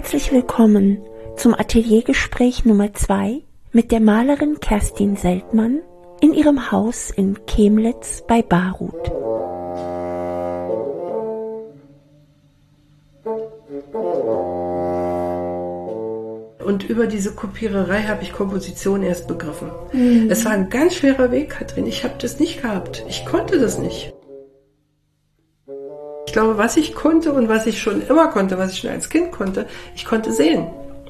Herzlich willkommen zum Ateliergespräch Nummer 2 mit der Malerin Kerstin Seltmann in ihrem Haus in Chemnitz bei Baruth. Und über diese Kopiererei habe ich Komposition erst begriffen. Es war ein ganz schwerer Weg, Katrin. Ich habe das nicht gehabt. Ich konnte das nicht. Ich glaube, was ich konnte und was ich schon immer konnte, was ich schon als Kind konnte, ich konnte sehen.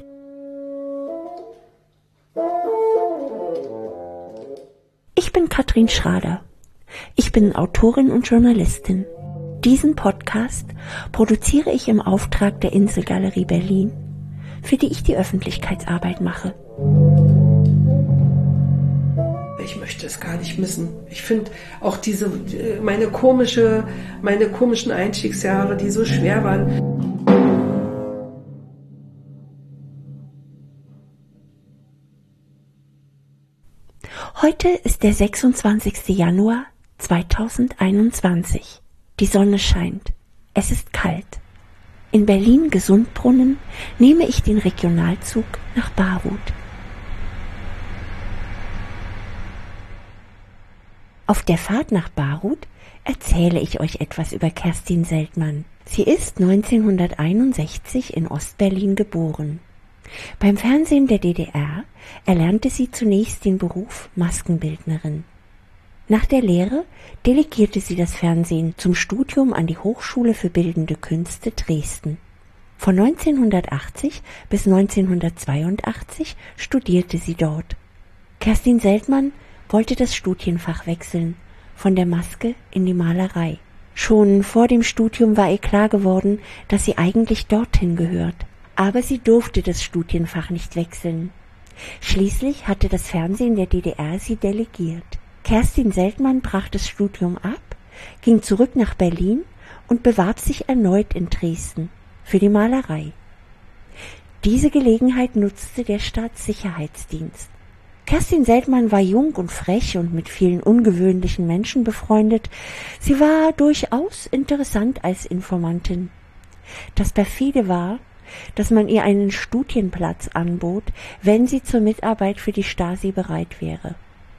Ich bin Katrin Schrader. Ich bin Autorin und Journalistin. Diesen Podcast produziere ich im Auftrag der Inselgalerie Berlin, für die ich die Öffentlichkeitsarbeit mache. Ich möchte es gar nicht missen. Ich finde auch meine komischen Einstiegsjahre, die so schwer waren. Heute ist der 26. Januar 2021. Die Sonne scheint. Es ist kalt. In Berlin-Gesundbrunnen nehme ich den Regionalzug nach Baruth. Auf der Fahrt nach Baruth erzähle ich euch etwas über Kerstin Seltmann. Sie ist 1961 in Ostberlin geboren. Beim Fernsehen der DDR erlernte sie zunächst den Beruf Maskenbildnerin. Nach der Lehre delegierte sie das Fernsehen zum Studium an die Hochschule für Bildende Künste Dresden. Von 1980 bis 1982 studierte sie dort. Kerstin Seltmann wollte das Studienfach wechseln, von der Maske in die Malerei. Schon vor dem Studium war ihr klar geworden, dass sie eigentlich dorthin gehört. Aber sie durfte das Studienfach nicht wechseln. Schließlich hatte das Fernsehen der DDR sie delegiert. Kerstin Seltmann brach das Studium ab, ging zurück nach Berlin und bewarb sich erneut in Dresden für die Malerei. Diese Gelegenheit nutzte der Staatssicherheitsdienst. Kerstin Seltmann war jung und frech und mit vielen ungewöhnlichen Menschen befreundet. Sie war durchaus interessant als Informantin. Das perfide war, dass man ihr einen Studienplatz anbot, wenn sie zur Mitarbeit für die Stasi bereit wäre.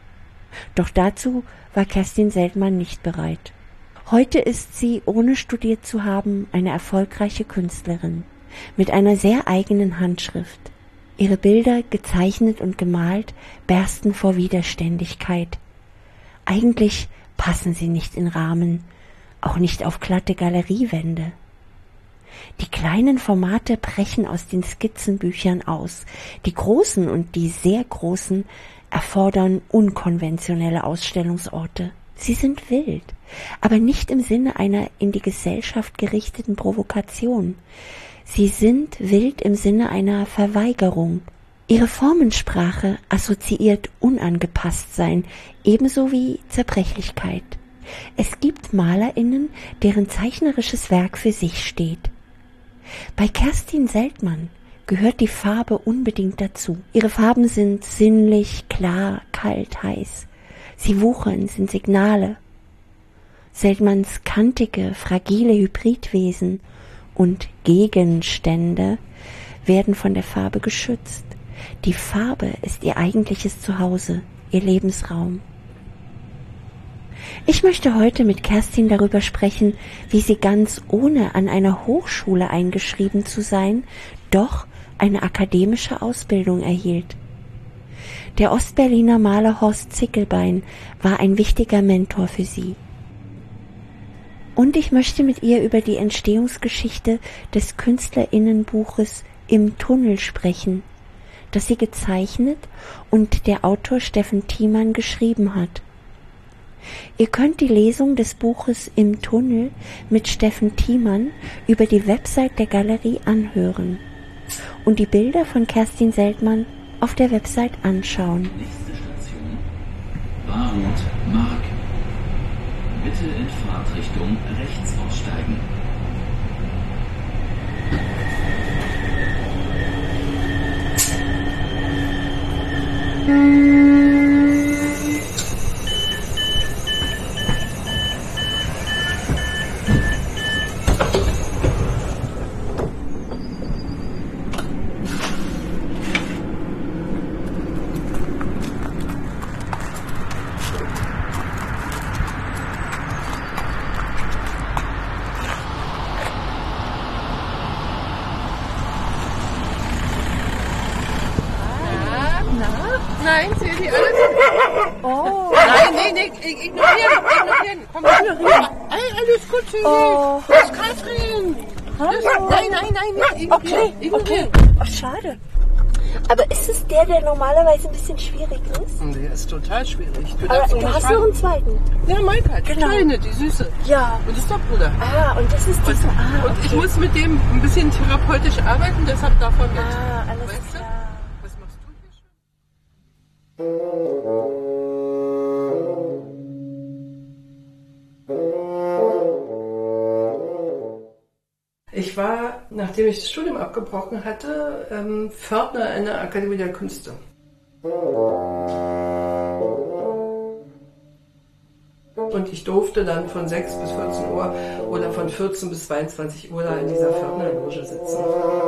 Doch dazu war Kerstin Seltmann nicht bereit. Heute ist sie, ohne studiert zu haben, eine erfolgreiche Künstlerin mit einer sehr eigenen Handschrift. Ihre Bilder, gezeichnet und gemalt, bersten vor Widerständigkeit. Eigentlich passen sie nicht in Rahmen, auch nicht auf glatte Galeriewände. Die kleinen Formate brechen aus den Skizzenbüchern aus. Die großen und die sehr großen erfordern unkonventionelle Ausstellungsorte. Sie sind wild, aber nicht im Sinne einer in die Gesellschaft gerichteten Provokation. Sie sind wild im Sinne einer Verweigerung. Ihre Formensprache assoziiert Unangepasstsein, ebenso wie Zerbrechlichkeit. Es gibt MalerInnen, deren zeichnerisches Werk für sich steht. Bei Kerstin Seltmann gehört die Farbe unbedingt dazu. Ihre Farben sind sinnlich, klar, kalt, heiß. Sie wuchern, sind Signale. Seltmanns kantige, fragile Hybridwesen und Gegenstände werden von der Farbe geschützt. Die Farbe ist ihr eigentliches Zuhause, ihr Lebensraum. Ich möchte heute mit Kerstin darüber sprechen, wie sie ganz ohne an einer Hochschule eingeschrieben zu sein, doch eine akademische Ausbildung erhielt. Der Ostberliner Maler Horst Zickelbein war ein wichtiger Mentor für sie. Und ich möchte mit ihr über die Entstehungsgeschichte des KünstlerInnenbuches Im Tunnel sprechen, das sie gezeichnet und der Autor Steffen Thiemann geschrieben hat. Ihr könnt die Lesung des Buches Im Tunnel mit Steffen Thiemann über die Website der Galerie anhören und die Bilder von Kerstin Seltmann auf der Website anschauen. Nächste Station Baruth Mark. Bitte in Fahrtrichtung rechts aussteigen. Hey, alles gut, Tüte. Oh. Das ist Katrin. Hallo. Nein. Okay. Ach, schade. Aber ist es der normalerweise ein bisschen schwierig ist? Der ist total schwierig. Aber du hast noch einen zweiten. Ja, Maika, die Kleine, die Süße. Ja. Und das ist der Bruder. Ah, und das ist dieser. Und ich muss mit dem ein bisschen therapeutisch arbeiten, deshalb davon mit. Alles Weißt du? klar. Was machst du hier schon? Ich war, nachdem ich das Studium abgebrochen hatte, Pförtner in der Akademie der Künste. Und ich durfte dann von 6 bis 14 Uhr oder von 14 bis 22 Uhr da in dieser Pförtnerloge sitzen.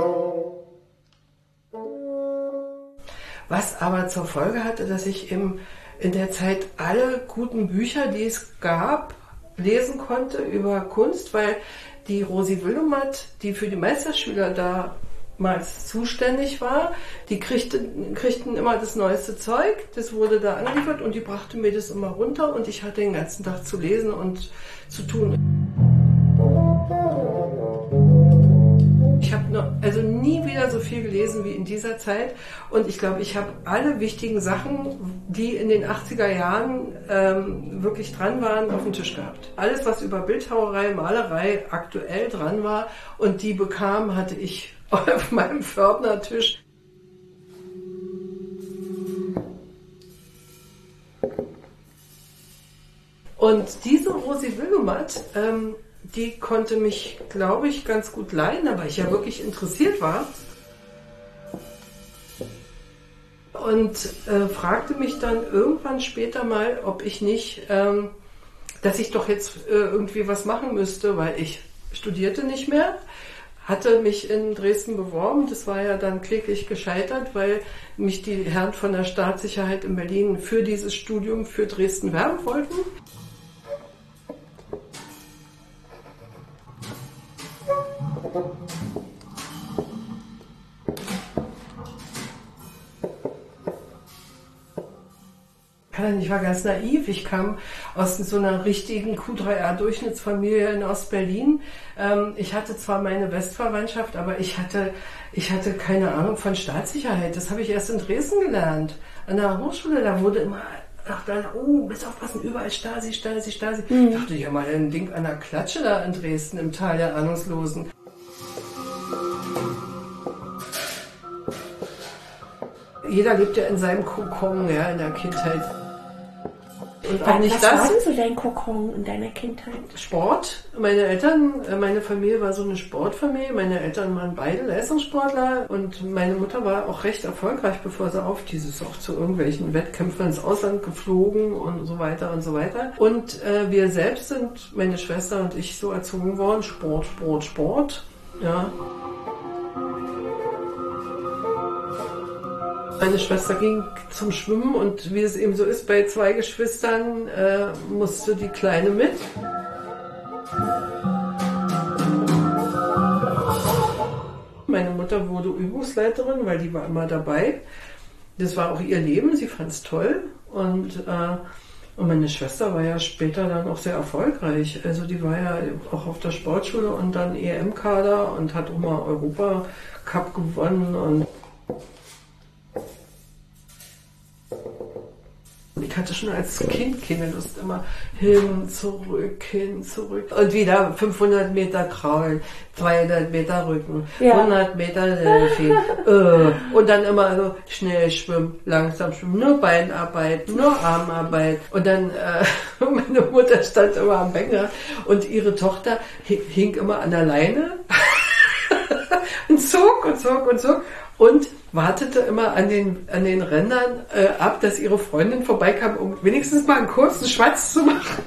Was aber zur Folge hatte, dass ich in der Zeit alle guten Bücher, die es gab, lesen konnte über Kunst, weil die Rosi Willemot, die für die Meisterschüler damals zuständig war, die kriegten immer das neueste Zeug, das wurde da angeliefert und die brachte mir das immer runter und ich hatte den ganzen Tag zu lesen und zu tun. Ich habe nie wieder so viel gelesen wie in dieser Zeit und ich glaube, ich habe alle wichtigen Sachen, die in den 80er Jahren wirklich dran waren, auf dem Tisch gehabt. Alles, was über Bildhauerei, Malerei aktuell dran war und die bekam, hatte ich auf meinem Pförtnertisch. Und diese Rosi Willemot, die konnte mich, glaube ich, ganz gut leiden, aber ich ja wirklich interessiert war. Und fragte mich dann irgendwann später mal, ob ich nicht, dass ich doch jetzt irgendwie was machen müsste, weil ich studierte nicht mehr, hatte mich in Dresden beworben. Das war ja dann kläglich gescheitert, weil mich die Herren von der Staatssicherheit in Berlin für dieses Studium für Dresden werben wollten. Ich war ganz naiv. Ich kam aus so einer richtigen Q3A-Durchschnittsfamilie in Ostberlin. Ich hatte zwar meine Westverwandtschaft, aber ich hatte keine Ahnung von Staatssicherheit. Das habe ich erst in Dresden gelernt. An der Hochschule, da wurde immer bis aufpassen, überall Stasi. Ich dachte, ja mal ein Ding an der Klatsche da in Dresden im Tal der Ahnungslosen. Jeder lebt ja in seinem Kokon, ja, in der Kindheit. Und auch nicht was das. war denn so dein Kokon in deiner Kindheit? Sport. Meine Familie war so eine Sportfamilie. Meine Eltern waren beide Leistungssportler und meine Mutter war auch recht erfolgreich, bevor sie die ist auch zu irgendwelchen Wettkämpfen ins Ausland geflogen und so weiter und so weiter. Und wir selbst sind, meine Schwester und ich, so erzogen worden, Sport. Ja. Meine Schwester ging zum Schwimmen und wie es eben so ist bei 2 Geschwistern, musste die Kleine mit. Meine Mutter wurde Übungsleiterin, weil die war immer dabei. Das war auch ihr Leben, sie fand es toll. Und meine Schwester war ja später dann auch sehr erfolgreich. Also die war ja auch auf der Sportschule und dann EM-Kader und hat auch mal Europacup gewonnen. Und ich hatte schon als Kind keine Lust, immer hin, zurück. Und wieder 500 Meter kraulen, 200 Meter Rücken, 100 Meter Delfin. Und dann immer so schnell schwimmen, langsam schwimmen, nur Beinarbeit, nur Armarbeit. Und dann, meine Mutter stand immer am Becken und ihre Tochter hing immer an der Leine und zog und wartete immer an den Rändern ab, dass ihre Freundin vorbeikam, um wenigstens mal einen kurzen Schwatz zu machen.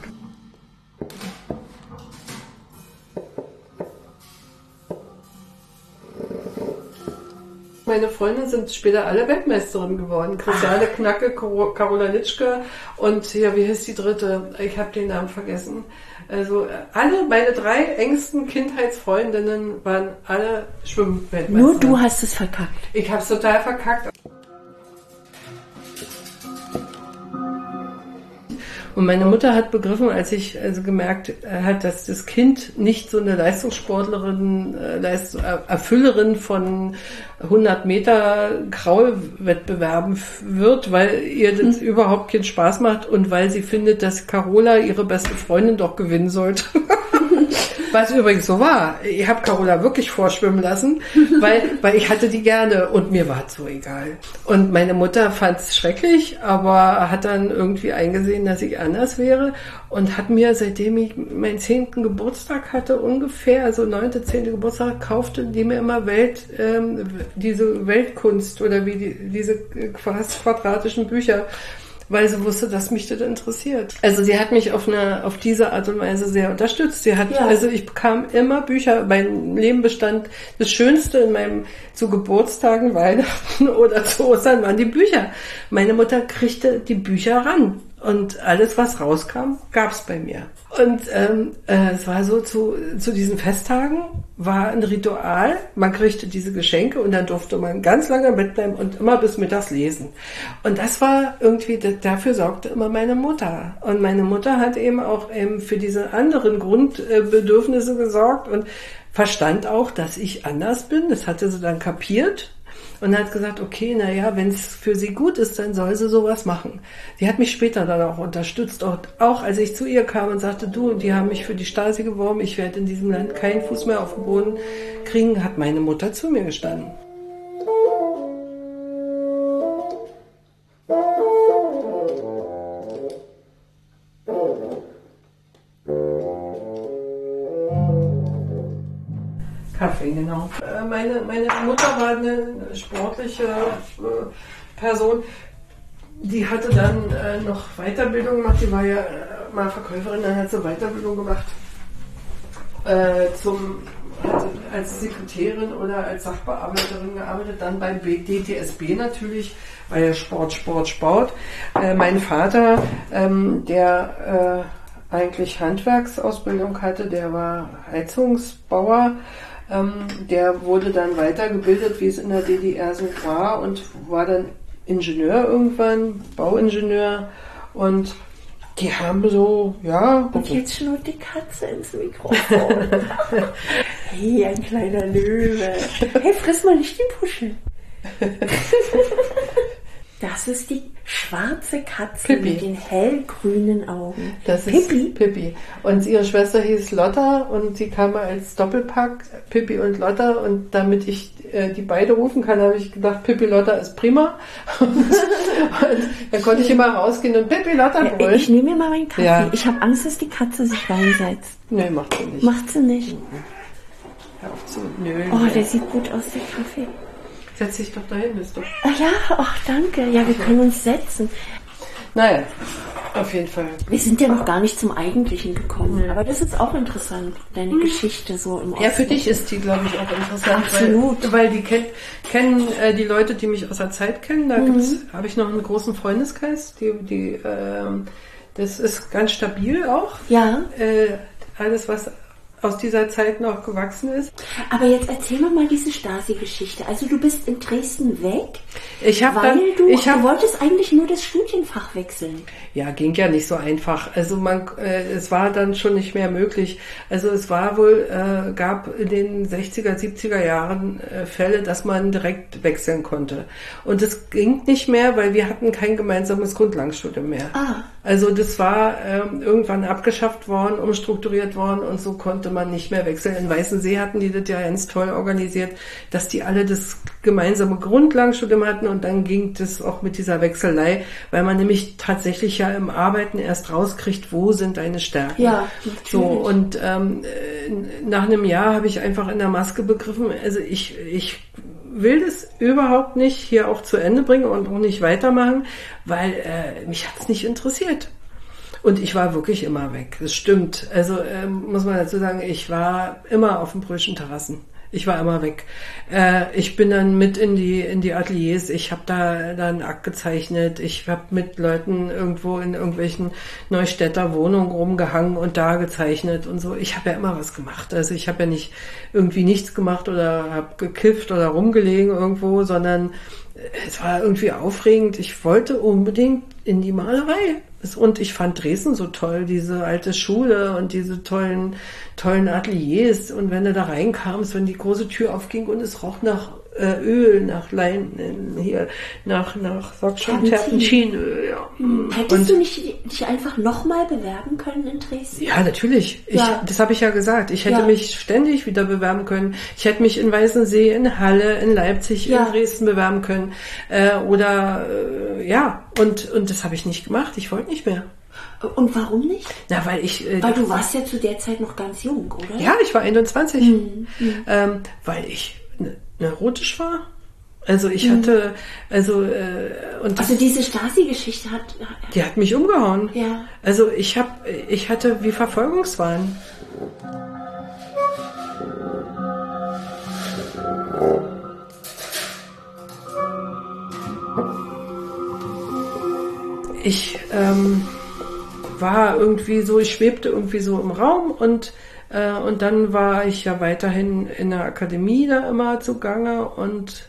Meine Freundinnen sind später alle Weltmeisterinnen geworden. Christiane Knacke, Carola Nitschke und hier, wie hieß die dritte? Ich habe den Namen vergessen. Also alle meine 3 engsten Kindheitsfreundinnen waren alle Schwimmweltmeister. Nur du hast es verkackt. Ich habe es total verkackt. Und meine Mutter hat begriffen, als ich also gemerkt hat, dass das Kind nicht so eine Leistungssportlerin, Erfüllerin von 100 Meter Kraulwettbewerben wird, weil ihr das überhaupt keinen Spaß macht und weil sie findet, dass Carola, ihre beste Freundin, doch gewinnen sollte. Was übrigens so war. Ich habe Carola wirklich vorschwimmen lassen, weil ich hatte die gerne und mir war es so egal. Und meine Mutter fand es schrecklich, aber hat dann irgendwie eingesehen, dass ich anders wäre und hat mir, seitdem ich meinen 10. Geburtstag hatte, ungefähr, also 9., 10. Geburtstag, kaufte die mir immer diese Weltkunst oder diese fast quadratischen Bücher, weil sie wusste, dass mich das interessiert. Also sie hat mich auf diese Art und Weise sehr unterstützt. Also ich bekam immer Bücher. Mein Leben bestand, das Schönste zu Geburtstagen, Weihnachten oder zu Ostern waren die Bücher. Meine Mutter kriegte die Bücher ran. Und alles, was rauskam, gab's bei mir. Und es war so, zu diesen Festtagen war ein Ritual. Man kriegte diese Geschenke und dann durfte man ganz lange im Bett bleiben und immer bis mittags lesen. Und das war irgendwie, dafür sorgte immer meine Mutter. Und meine Mutter hat eben auch für diese anderen Grundbedürfnisse gesorgt und verstand auch, dass ich anders bin. Das hatte sie dann kapiert. Und hat gesagt, okay, naja, wenn es für sie gut ist, dann soll sie sowas machen. Die hat mich später dann auch unterstützt, auch als ich zu ihr kam und sagte, du, die haben mich für die Stasi geworben, ich werde in diesem Land keinen Fuß mehr auf den Boden kriegen, hat meine Mutter zu mir gestanden. Kaffee, genau. Meine Mutter war eine sportliche Person. Die hatte dann noch Weiterbildung gemacht. Die war ja mal Verkäuferin, dann hat sie Weiterbildung gemacht. Als Sekretärin oder als Sachbearbeiterin gearbeitet, dann beim DTSB natürlich, weil ja Sport. Mein Vater, der eigentlich Handwerksausbildung hatte, der war Heizungsbauer. Der wurde dann weitergebildet, wie es in der DDR so war, und war dann Ingenieur irgendwann, Bauingenieur, und die haben so, ja... Und jetzt schnurrt die Katze ins Mikrofon. Hey, ein kleiner Löwe. Hey, friss mal nicht die Puschel. Das ist die schwarze Katze Pippi mit den hellgrünen Augen. Das ist Pippi. Und ihre Schwester hieß Lotta und sie kam als Doppelpack, Pippi und Lotta. Und damit ich die beide rufen kann, habe ich gedacht, Pippi Lotta ist prima. Und dann konnte ich immer rausgehen und Pippi Lotta brüllen. Ich nehme mir mal meinen Kaffee. Ja. Ich habe Angst, dass die Katze sich reinsetzt. Nee, macht sie nicht. Macht sie nicht? Hör auf zu nölen. Oh, der sieht gut aus, der Kaffee. Setz dich doch dahin, ist doch. Ach ja, ach danke. Ja, wir können uns setzen. Naja, auf jeden Fall. Wir sind ja noch gar nicht zum Eigentlichen gekommen. Ja. Aber das ist auch interessant, deine Geschichte so im Osten. Ja, für dich ist die, glaube ich, auch interessant. Absolut. Weil die kennen die Leute, die mich aus der Zeit kennen. Da habe ich noch einen großen Freundeskreis. Das ist ganz stabil auch. Ja. Alles, was aus dieser Zeit noch gewachsen ist. Aber jetzt erzähl mir mal diese Stasi-Geschichte. Also du bist in Dresden weg, du wolltest eigentlich nur das Studienfach wechseln. Ja, ging ja nicht so einfach. Also es war dann schon nicht mehr möglich. Also es war wohl, gab in den 60er, 70er Jahren Fälle, dass man direkt wechseln konnte. Und es ging nicht mehr, weil wir hatten kein gemeinsames Grundlagenstudium mehr. Also das war irgendwann abgeschafft worden, umstrukturiert worden und so konnte man nicht mehr wechseln. In Weißensee hatten die das ja ganz toll organisiert, dass die alle das gemeinsame Grundlagenstudium hatten und dann ging das auch mit dieser Wechselei, weil man nämlich tatsächlich ja im Arbeiten erst rauskriegt, wo sind deine Stärken. Ja, natürlich. So, und nach einem Jahr habe ich einfach in der Maske begriffen, also ich will das überhaupt nicht hier auch zu Ende bringen und auch nicht weitermachen, weil mich hat es nicht interessiert. Und ich war wirklich immer weg. Das stimmt. Also muss man dazu sagen, ich war immer auf den Brühlschen Terrassen. Ich war immer weg. Ich bin dann mit in die Ateliers. Ich habe da dann Akt gezeichnet. Ich habe mit Leuten irgendwo in irgendwelchen Neustädter Wohnungen rumgehangen und da gezeichnet und so. Ich habe ja immer was gemacht. Also ich habe ja nicht irgendwie nichts gemacht oder habe gekifft oder rumgelegen irgendwo, sondern es war irgendwie aufregend. Ich wollte unbedingt in die Malerei. Und ich fand Dresden so toll, diese alte Schule und diese tollen Ateliers. Und wenn du da reinkamst, wenn die große Tür aufging und es roch nach Öl, nach Lein, hier, nach sag schon, Terpentinöl, ja. Hättest du dich einfach nochmal bewerben können in Dresden? Ja, natürlich. Das habe ich ja gesagt. Ich hätte mich ständig wieder bewerben können. Ich hätte mich in Weißensee, in Halle, in Leipzig, in Dresden bewerben können. Und das habe ich nicht gemacht. Ich wollte nicht mehr. Und warum nicht? Na, weil du warst ja zu der Zeit noch ganz jung, oder? Ja, ich war 21. Weil ich neurotisch war. Also ich hatte, also diese Stasi-Geschichte die hat mich umgehauen. Ja. Also ich hatte wie Verfolgungswahn. Ich war irgendwie so, ich schwebte irgendwie so im Raum und dann war ich ja weiterhin in der Akademie da immer zugange und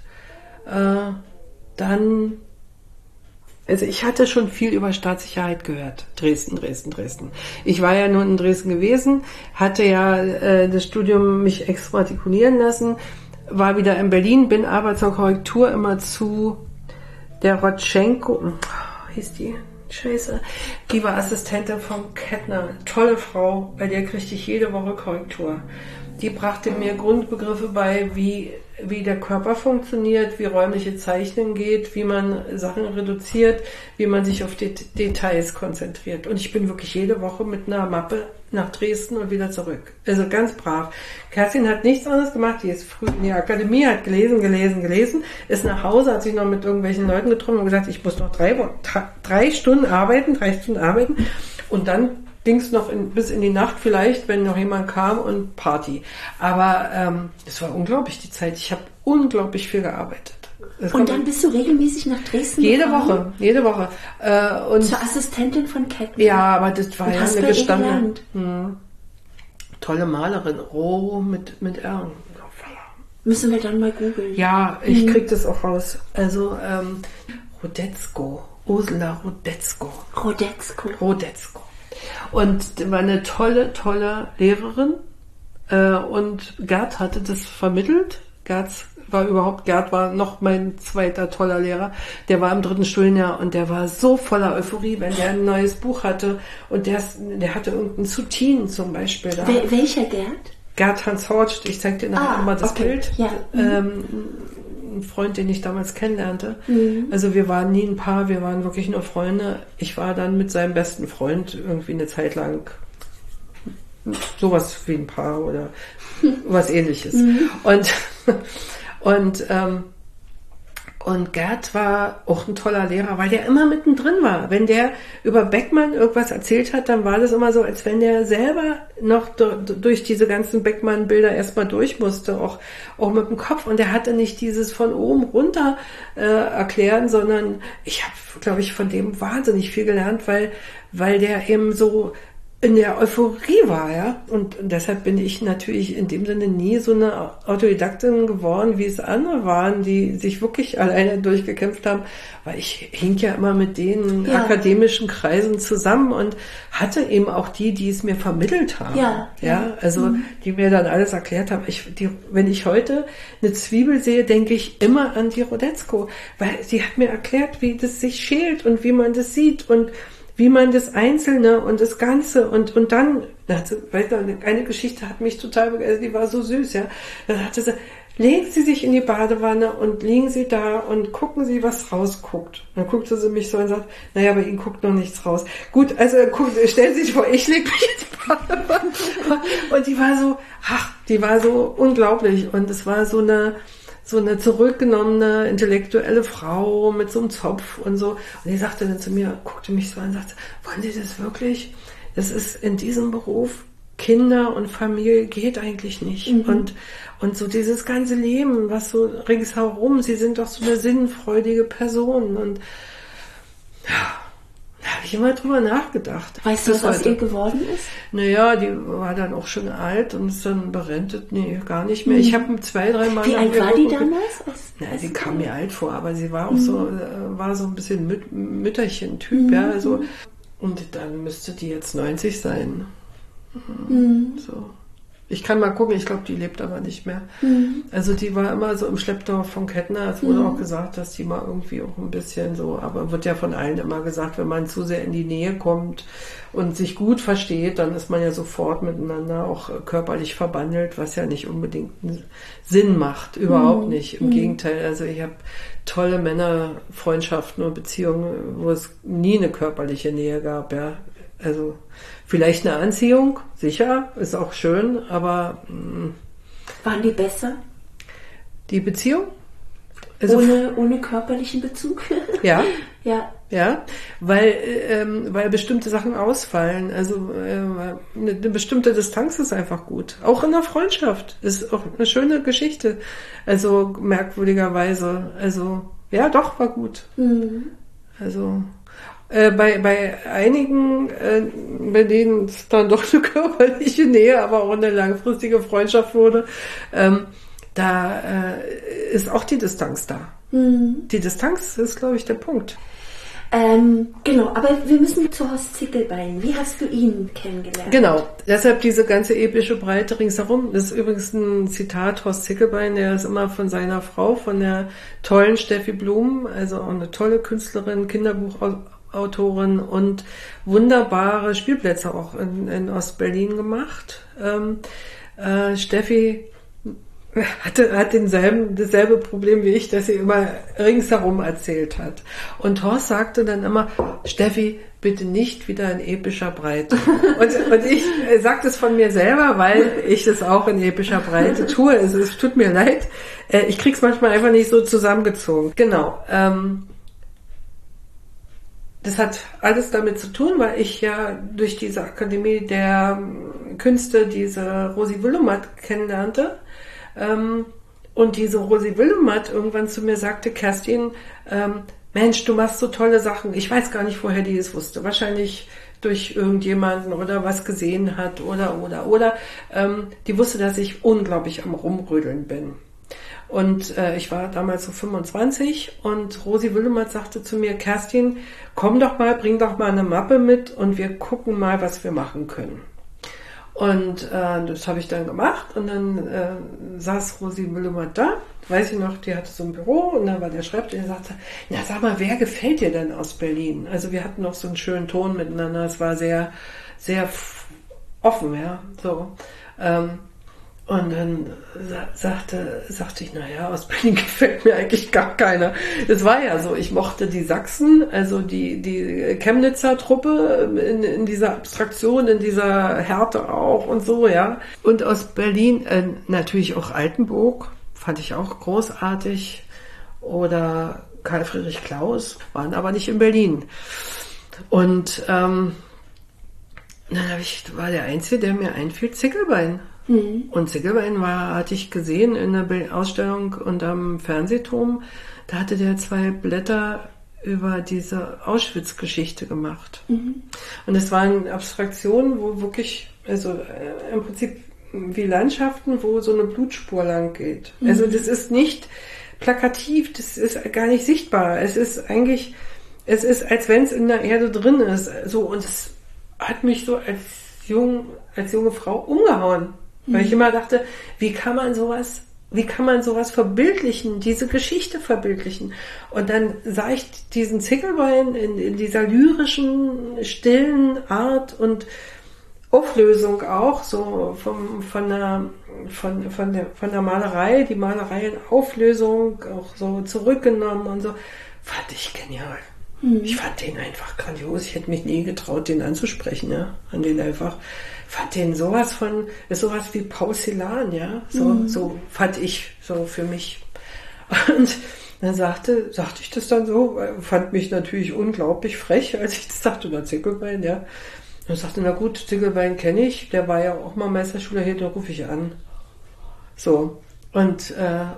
dann, also ich hatte schon viel über Staatssicherheit gehört. Dresden. Ich war ja nur in Dresden gewesen, hatte ja das Studium mich exmatrikulieren lassen, war wieder in Berlin, bin aber zur Korrektur immer zu der Rotschenko, hieß die? Scheiße. Die war Assistentin vom Kettner. Tolle Frau, bei der kriegte ich jede Woche Korrektur. Die brachte mir Grundbegriffe bei, wie der Körper funktioniert, wie räumliche Zeichnen geht, wie man Sachen reduziert, wie man sich auf die Details konzentriert. Und ich bin wirklich jede Woche mit einer Mappe nach Dresden und wieder zurück. Also ganz brav. Kerstin hat nichts anderes gemacht. Die ist früh in die Akademie, hat gelesen, ist nach Hause, hat sich noch mit irgendwelchen Leuten getroffen und gesagt, ich muss noch 3 Stunden arbeiten und dann ging es noch bis in die Nacht vielleicht, wenn noch jemand kam und Party. Aber es war unglaublich, die Zeit. Ich habe unglaublich viel gearbeitet. Und dann bist du regelmäßig nach Dresden gefahren? Jede Woche. Und zur Assistentin von Kettner? Ja, aber das war ja eine gestandene, tolle Malerin. Roh mit R. Müssen wir dann mal googeln. Ja, ich krieg das auch raus. Also Rodetzko. Ursula Rodetzko. Rodetzko. Und war eine tolle Lehrerin. Und Gerd hatte das vermittelt. Gerd war noch mein zweiter toller Lehrer. Der war im 3. Studienjahr und der war so voller Euphorie, wenn der ein neues Buch hatte. Und der hatte irgendeinen Zutin zum Beispiel da. Welcher Gerd? Gerd Hans Horst. Ich zeig dir nachher mal das Bild. Ja. Ein Freund, den ich damals kennenlernte. Also wir waren nie ein Paar, wir waren wirklich nur Freunde. Ich war dann mit seinem besten Freund irgendwie eine Zeit lang sowas wie ein Paar oder was Ähnliches. Und Gerd war auch ein toller Lehrer, weil der immer mittendrin war. Wenn der über Beckmann irgendwas erzählt hat, dann war das immer so, als wenn der selber noch durch diese ganzen Beckmann-Bilder erstmal durch musste, auch mit dem Kopf. Und er hatte nicht dieses von oben runter erklären, sondern ich habe, glaube ich, von dem wahnsinnig viel gelernt, weil der eben so in der Euphorie war, ja. Und deshalb bin ich natürlich in dem Sinne nie so eine Autodidaktin geworden, wie es andere waren, die sich wirklich alleine durchgekämpft haben, weil ich hing ja immer mit den akademischen Kreisen zusammen und hatte eben auch die es mir vermittelt haben. Die mir dann alles erklärt haben. Wenn ich heute eine Zwiebel sehe, denke ich immer an die Rodetzko, weil sie hat mir erklärt, wie das sich schält und wie man das sieht und wie man das Einzelne und das Ganze und dann, eine Geschichte hat mich total begeistert, die war so süß, ja. Dann hatte sie, legen Sie sich in die Badewanne und liegen Sie da und gucken Sie, was rausguckt. Dann guckte sie mich so und sagt, naja, bei Ihnen guckt noch nichts raus. Gut, also stellen Sie sich vor, ich lege mich in die Badewanne. Und die war so unglaublich und es war so eine zurückgenommene, intellektuelle Frau mit so einem Zopf und so. Und die sagte dann zu mir, guckte mich so an und sagte, wollen Sie das wirklich? Das ist in diesem Beruf, Kinder und Familie geht eigentlich nicht. Und so dieses ganze Leben, was so ringsherum, Sie sind doch so eine sinnfreudige Person. Und da habe ich immer drüber nachgedacht. Weißt du, was aus ihr geworden ist? Naja, die war dann auch schon alt und ist dann berentet. Nee, gar nicht mehr. Ich habe 2-3 Mal... Wie alt war die damals? Sie kam mir alt vor, aber sie war auch so, war so ein bisschen Mütterchen-Typ, ja, also... Und dann müsste die jetzt 90 sein. So. Ich kann mal gucken, ich glaube, die lebt aber nicht mehr. Also die war immer so im Schlepptau von Kettner. Es wurde auch gesagt, dass die mal irgendwie auch ein bisschen so, aber wird ja von allen immer gesagt, wenn man zu sehr in die Nähe kommt und sich gut versteht, dann ist man ja sofort miteinander auch körperlich verbandelt, was ja nicht unbedingt einen Sinn macht. Überhaupt nicht. Im Gegenteil, also ich habe tolle Männerfreundschaften und Beziehungen, wo es nie eine körperliche Nähe gab, ja. Also vielleicht eine Anziehung, sicher, ist auch schön, aber... Waren die besser? Die Beziehung? Also, ohne körperlichen Bezug? Ja. Ja. Ja, weil bestimmte Sachen ausfallen. Also eine bestimmte Distanz ist einfach gut. Auch in der Freundschaft ist auch eine schöne Geschichte. Also merkwürdigerweise. Also ja, doch, war gut. Also... Bei einigen, bei denen es dann doch eine körperliche Nähe, aber auch eine langfristige Freundschaft wurde, da ist auch die Distanz da. Die Distanz ist, glaube ich, der Punkt. Genau, aber wir müssen zu Horst Zickelbein. Wie hast du ihn kennengelernt? Genau, deshalb diese ganze epische Breite ringsherum. Das ist übrigens ein Zitat Horst Zickelbein, der ist immer von seiner Frau, von der tollen Steffi Blum, also auch eine tolle Künstlerin, Kinderbuchautorin und wunderbare Spielplätze auch in Ostberlin gemacht. Steffi hat dasselbe Problem wie ich, dass sie immer ringsherum erzählt hat. Und Horst sagte dann immer, Steffi, bitte nicht wieder in epischer Breite. Und ich sage das von mir selber, weil ich das auch in epischer Breite tue. Es tut mir leid. Ich krieg's manchmal einfach nicht so zusammengezogen. Genau. Das hat alles damit zu tun, weil ich ja durch diese Akademie der Künste diese Rosi Willemat kennenlernte. Und diese Rosi Willemat irgendwann zu mir sagte, Kerstin, Mensch, du machst so tolle Sachen. Ich weiß gar nicht, woher die es wusste. Wahrscheinlich durch irgendjemanden oder was gesehen hat oder. Die wusste, dass ich unglaublich am Rumrödeln bin. Und ich war damals so 25 und Rosi Willemat sagte zu mir, Kerstin, komm doch mal, bring doch mal eine Mappe mit und wir gucken mal, was wir machen können. Und das habe ich dann gemacht und dann saß Rosi Willemat da, weiß ich noch, die hatte so ein Büro und dann war der Schreibtisch und er sagte, na sag mal, wer gefällt dir denn aus Berlin? Also wir hatten noch so einen schönen Ton miteinander, es war sehr, sehr offen, ja, so. Und dann sagte ich, naja, aus Berlin gefällt mir eigentlich gar keiner. Es war ja so, ich mochte die Sachsen, also die Chemnitzer Truppe in dieser Abstraktion, in dieser Härte auch und so, ja. Und aus Berlin natürlich auch Altenburg, fand ich auch großartig. Oder Karl Friedrich Klaus, waren aber nicht in Berlin. Und dann war der Einzige, der mir einfiel, Zickelbein. Und Zickelbein hatte ich gesehen in der Ausstellung unterm Fernsehturm. Da hatte der 2 Blätter über diese Auschwitz-Geschichte gemacht. Und es waren Abstraktionen, wo wirklich, also im Prinzip wie Landschaften, wo so eine Blutspur lang geht. Also das ist nicht plakativ, das ist gar nicht sichtbar. Es ist, als wenn es in der Erde drin ist. So, und es hat mich so als junge Frau umgehauen. Weil ich immer dachte, wie kann man sowas verbildlichen, diese Geschichte verbildlichen? Und dann sah ich diesen Zickelbein in dieser lyrischen, stillen Art und Auflösung auch, so von der Malerei, die Malerei in Auflösung, auch so zurückgenommen und so, fand ich genial. Ich fand den einfach grandios. Ich hätte mich nie getraut, den anzusprechen, ja, an den einfach. Fand den ist sowas wie Porzellan, ja, so fand ich, so für mich. Und dann sagte ich das dann so, fand mich natürlich unglaublich frech, als ich das sagte, na Zickelbein, ja. Und sagte, na gut, Zickelbein kenne ich, der war ja auch mal Meisterschüler hier, den rufe ich an. So. Und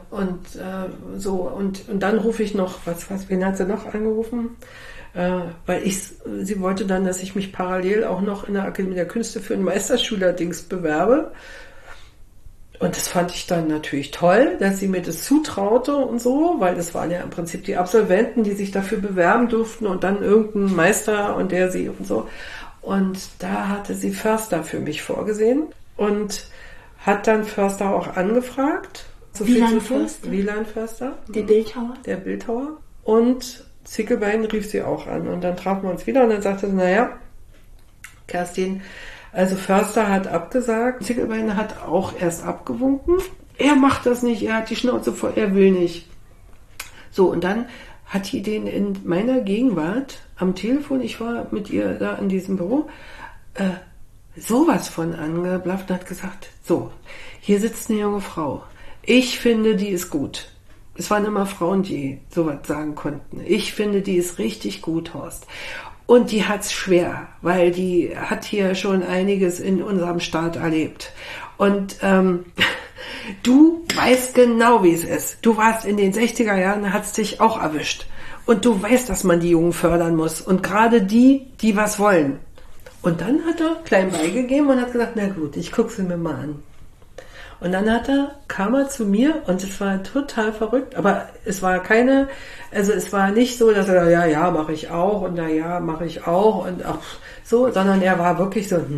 dann rufe ich noch, wen hat sie noch angerufen? Weil sie wollte dann, dass ich mich parallel auch noch in der Akademie der Künste für einen Meisterschüler-Dings bewerbe. Und das fand ich dann natürlich toll, dass sie mir das zutraute und so, weil das waren ja im Prinzip die Absolventen, die sich dafür bewerben durften und dann irgendein Meister und der sie und so. Und da hatte sie Förster für mich vorgesehen und hat dann Förster auch angefragt. Wieland Förster. Wieland Förster. Der Bildhauer. Der Bildhauer. Und Zickelbein rief sie auch an. Und dann trafen wir uns wieder und dann sagte sie, naja, Kerstin, also Förster hat abgesagt, Zickelbein hat auch erst abgewunken. Er macht das nicht, er hat die Schnauze voll, er will nicht. So, und dann hat die den in meiner Gegenwart am Telefon, ich war mit ihr da in diesem Büro, sowas von angeblafft und hat gesagt, so, hier sitzt eine junge Frau. Ich finde, die ist gut. Es waren immer Frauen, die sowas sagen konnten. Ich finde, die ist richtig gut, Horst. Und die hat's schwer, weil die hat hier schon einiges in unserem Staat erlebt. Und du weißt genau, wie es ist. Du warst in den 60er Jahren, hat's dich auch erwischt. Und du weißt, dass man die Jungen fördern muss. Und gerade die was wollen. Und dann hat er klein beigegeben und hat gesagt, na gut, ich gucke sie mir mal an. Und dann kam er zu mir und es war total verrückt, aber es war es war nicht so, dass er, ja, mache ich auch und ja, mache ich auch und auch so, sondern er war wirklich so,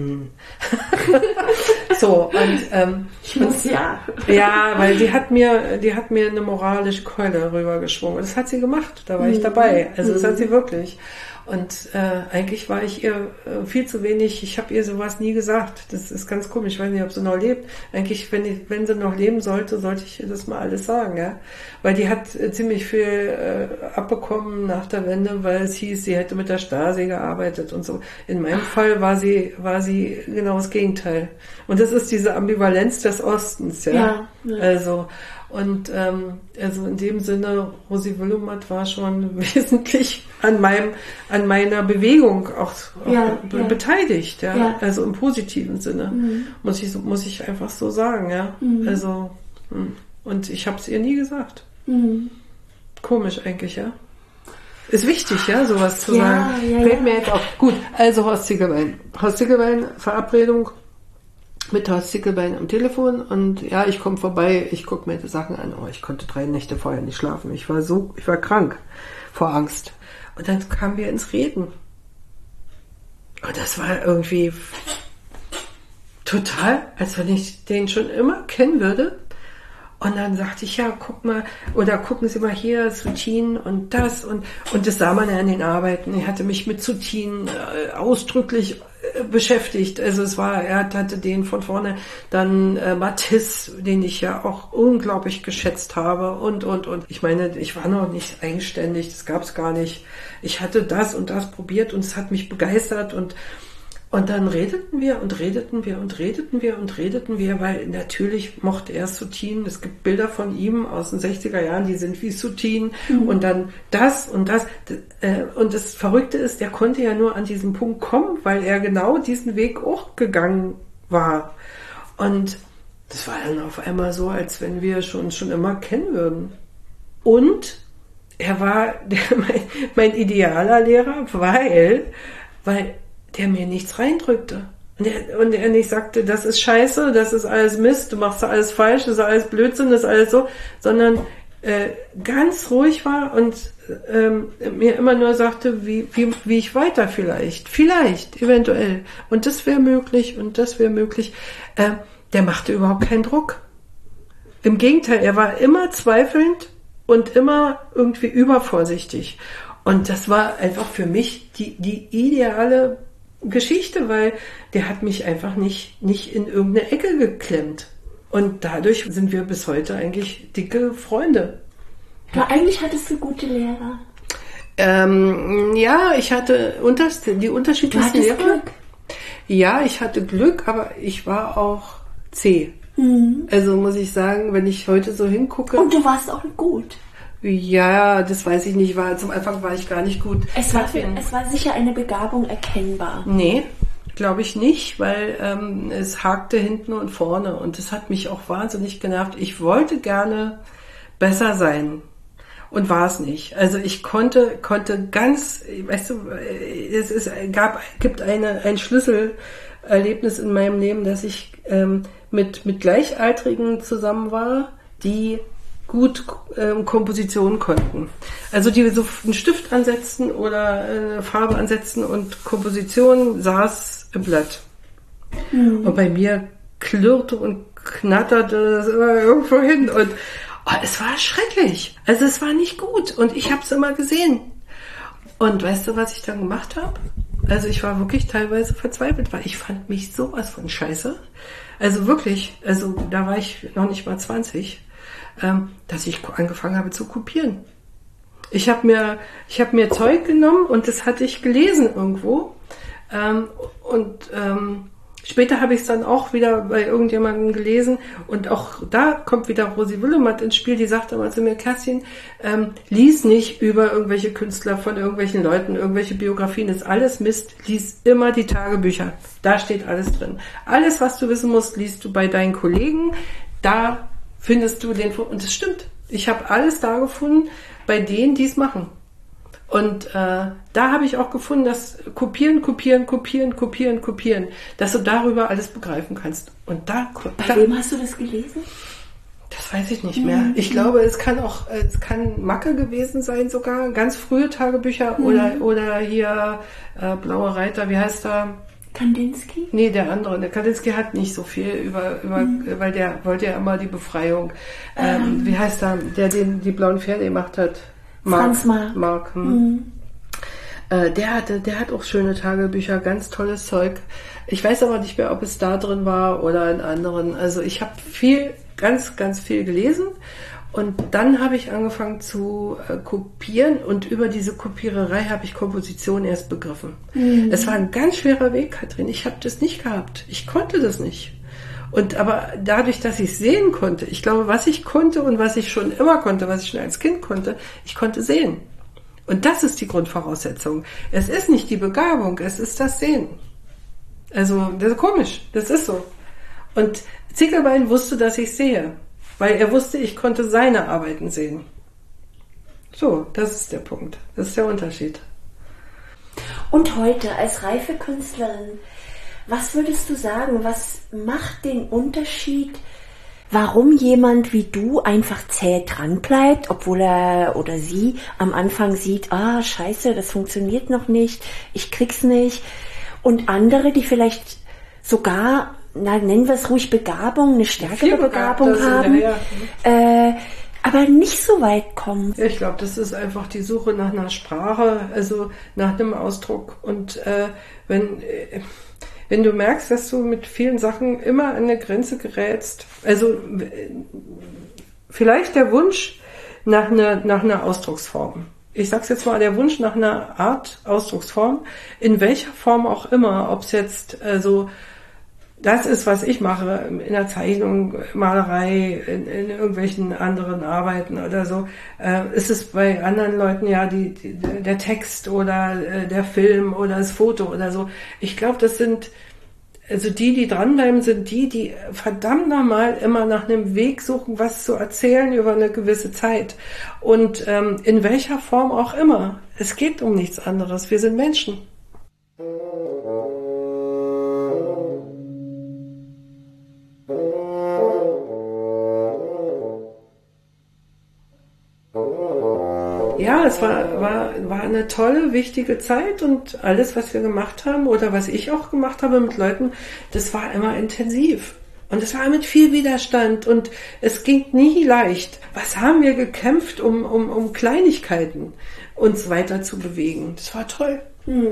so, und, ich muss ja. Ja, weil die hat mir eine moralische Keule rübergeschwungen und das hat sie gemacht, da war ich dabei, also das hat sie wirklich. Und eigentlich war ich ihr viel zu wenig, ich habe ihr sowas nie gesagt. Das ist ganz komisch, ich weiß nicht, ob sie noch lebt. Eigentlich, wenn sie noch leben sollte ich ihr das mal alles sagen, ja. Weil die hat ziemlich viel abbekommen nach der Wende, weil es hieß, sie hätte mit der Stasi gearbeitet und so. In meinem Fall war sie genau das Gegenteil. Und das ist diese Ambivalenz des Ostens, ja. Also, und also in dem Sinne, Rosi Willemert war schon wesentlich an meiner Bewegung auch beteiligt, ja. Also im positiven Sinne, muss ich einfach so sagen, ja. Also, und ich habe es ihr nie gesagt. Komisch eigentlich, ja. Ist wichtig, ja, sowas zu sagen. Fällt mir jetzt auf. Gut, also Horst Zickelbein. Horst Zickelbein, Verabredung mit Horst Zickelbein am Telefon und ja, ich komme vorbei, ich gucke mir die Sachen an. Oh, ich konnte 3 Nächte vorher nicht schlafen. Ich war krank vor Angst. Und dann kamen wir ins Reden. Und das war irgendwie total, als wenn ich den schon immer kennen würde. Und dann sagte ich, ja, guck mal, oder gucken Sie mal hier, Soutine und das. Und das sah man ja in den Arbeiten. Ich hatte mich mit Soutine ausdrücklich beschäftigt. Also er hatte den von vorne, dann Matisse, den ich ja auch unglaublich geschätzt habe und. Ich meine, ich war noch nicht eigenständig, das gab es gar nicht. Ich hatte das und das probiert und es hat mich begeistert und dann redeten wir, weil natürlich mochte er Soutine. Es gibt Bilder von ihm aus den 60er Jahren, die sind wie Soutine. Und dann das und das. Und das Verrückte ist, der konnte ja nur an diesen Punkt kommen, weil er genau diesen Weg auch gegangen war. Und das war dann auf einmal so, als wenn wir schon immer kennen würden. Und er war mein idealer Lehrer, weil der mir nichts reindrückte. Und er nicht sagte, das ist scheiße, das ist alles Mist, du machst da alles falsch, das ist alles Blödsinn, das ist alles so, sondern ganz ruhig war und mir immer nur sagte, wie ich weiter vielleicht, eventuell. Und das wäre möglich und das wäre möglich. Der machte überhaupt keinen Druck. Im Gegenteil, er war immer zweifelnd und immer irgendwie übervorsichtig. Und das war einfach für mich die ideale Geschichte, weil der hat mich einfach nicht in irgendeine Ecke geklemmt. Und dadurch sind wir bis heute eigentlich dicke Freunde. Aber eigentlich hattest du gute Lehrer. Ja, ich hatte die unterschiedlichsten Lehrer. Glück. Ja, ich hatte Glück, aber ich war auch zäh. Also muss ich sagen, wenn ich heute so hingucke. Und du warst auch gut. Ja, das weiß ich nicht. Zum Anfang war ich gar nicht gut. Es war sicher eine Begabung erkennbar. Nee, glaube ich nicht, weil es hakte hinten und vorne und das hat mich auch wahnsinnig genervt. Ich wollte gerne besser sein und war es nicht. Also ich konnte ganz, weißt du, gibt ein Schlüsselerlebnis in meinem Leben, dass ich mit Gleichaltrigen zusammen war, die gut Kompositionen konnten. Also die so einen Stift ansetzen oder eine Farbe ansetzen und Komposition saß im Blatt. Und bei mir klirrte und knatterte das immer irgendwo hin und es war schrecklich. Also es war nicht gut und ich habe es immer gesehen. Und weißt du, was ich dann gemacht habe? Also ich war wirklich teilweise verzweifelt, weil ich fand mich sowas von scheiße. Also wirklich, also da war ich noch nicht mal 20, dass ich angefangen habe zu kopieren. Ich habe mir Zeug genommen und das hatte ich gelesen irgendwo. Später habe ich es dann auch wieder bei irgendjemandem gelesen und auch da kommt wieder Rosi Willemann ins Spiel, die sagte mal zu mir, Kerstin, lies nicht über irgendwelche Künstler von irgendwelchen Leuten, irgendwelche Biografien, ist alles Mist, lies immer die Tagebücher, da steht alles drin. Alles, was du wissen musst, liest du bei deinen Kollegen, da findest du den, und das stimmt, ich habe alles da gefunden bei denen, die es machen. Und da habe ich auch gefunden, dass kopieren, dass du darüber alles begreifen kannst. Und bei wem hast du das gelesen? Das weiß ich nicht mehr. Ich glaube, es kann Macke gewesen sein sogar, ganz frühe Tagebücher oder hier Blaue Reiter, wie heißt er? Kandinsky? Nee, der andere. Der Kandinsky hat nicht so viel weil der wollte ja immer die Befreiung. Wie heißt er, der die blauen Pferde gemacht hat? Franz Marc. Der hat auch schöne Tagebücher, ganz tolles Zeug. Ich weiß aber nicht mehr, ob es da drin war oder in anderen. Also ich habe ganz, ganz viel gelesen und dann habe ich angefangen zu kopieren und über diese Kopiererei habe ich Komposition erst begriffen. Es war ein ganz schwerer Weg, Katrin. Ich habe das nicht gehabt. Ich konnte das nicht. Aber dadurch, dass ich sehen konnte, ich glaube, was ich konnte und was ich schon immer konnte, was ich schon als Kind konnte, ich konnte sehen. Und das ist die Grundvoraussetzung. Es ist nicht die Begabung, es ist das Sehen. Also, das ist komisch, das ist so. Und Zickelbein wusste, dass ich sehe, weil er wusste, ich konnte seine Arbeiten sehen. So, das ist der Punkt, das ist der Unterschied. Und heute als reife Künstlerin, was würdest du sagen, was macht den Unterschied, warum jemand wie du einfach zäh dran bleibt, obwohl er oder sie am Anfang sieht, scheiße, das funktioniert noch nicht, ich krieg's nicht. Und andere, die vielleicht sogar, nennen wir es ruhig Begabung, eine stärkere Begabung haben, aber nicht so weit kommen. Ich glaube, das ist einfach die Suche nach einer Sprache, also nach einem Ausdruck. Und wenn du merkst, dass du mit vielen Sachen immer an eine Grenze gerätst, also vielleicht der Wunsch nach einer Ausdrucksform. Ich sag's jetzt mal, der Wunsch nach einer Art Ausdrucksform, in welcher Form auch immer, ob es jetzt das ist, was ich mache, in der Zeichnung, Malerei, in irgendwelchen anderen Arbeiten oder so, ist es bei anderen Leuten ja der Text oder der Film oder das Foto oder so. Ich glaube, das sind, also die dranbleiben, sind die verdammt nochmal immer nach einem Weg suchen, was zu erzählen über eine gewisse Zeit. Und in welcher Form auch immer. Es geht um nichts anderes. Wir sind Menschen. Ja, es war eine tolle, wichtige Zeit und alles, was wir gemacht haben oder was ich auch gemacht habe mit Leuten, das war immer intensiv. Und es war mit viel Widerstand und es ging nie leicht. Was haben wir gekämpft, um Kleinigkeiten uns weiter zu bewegen? Das war toll.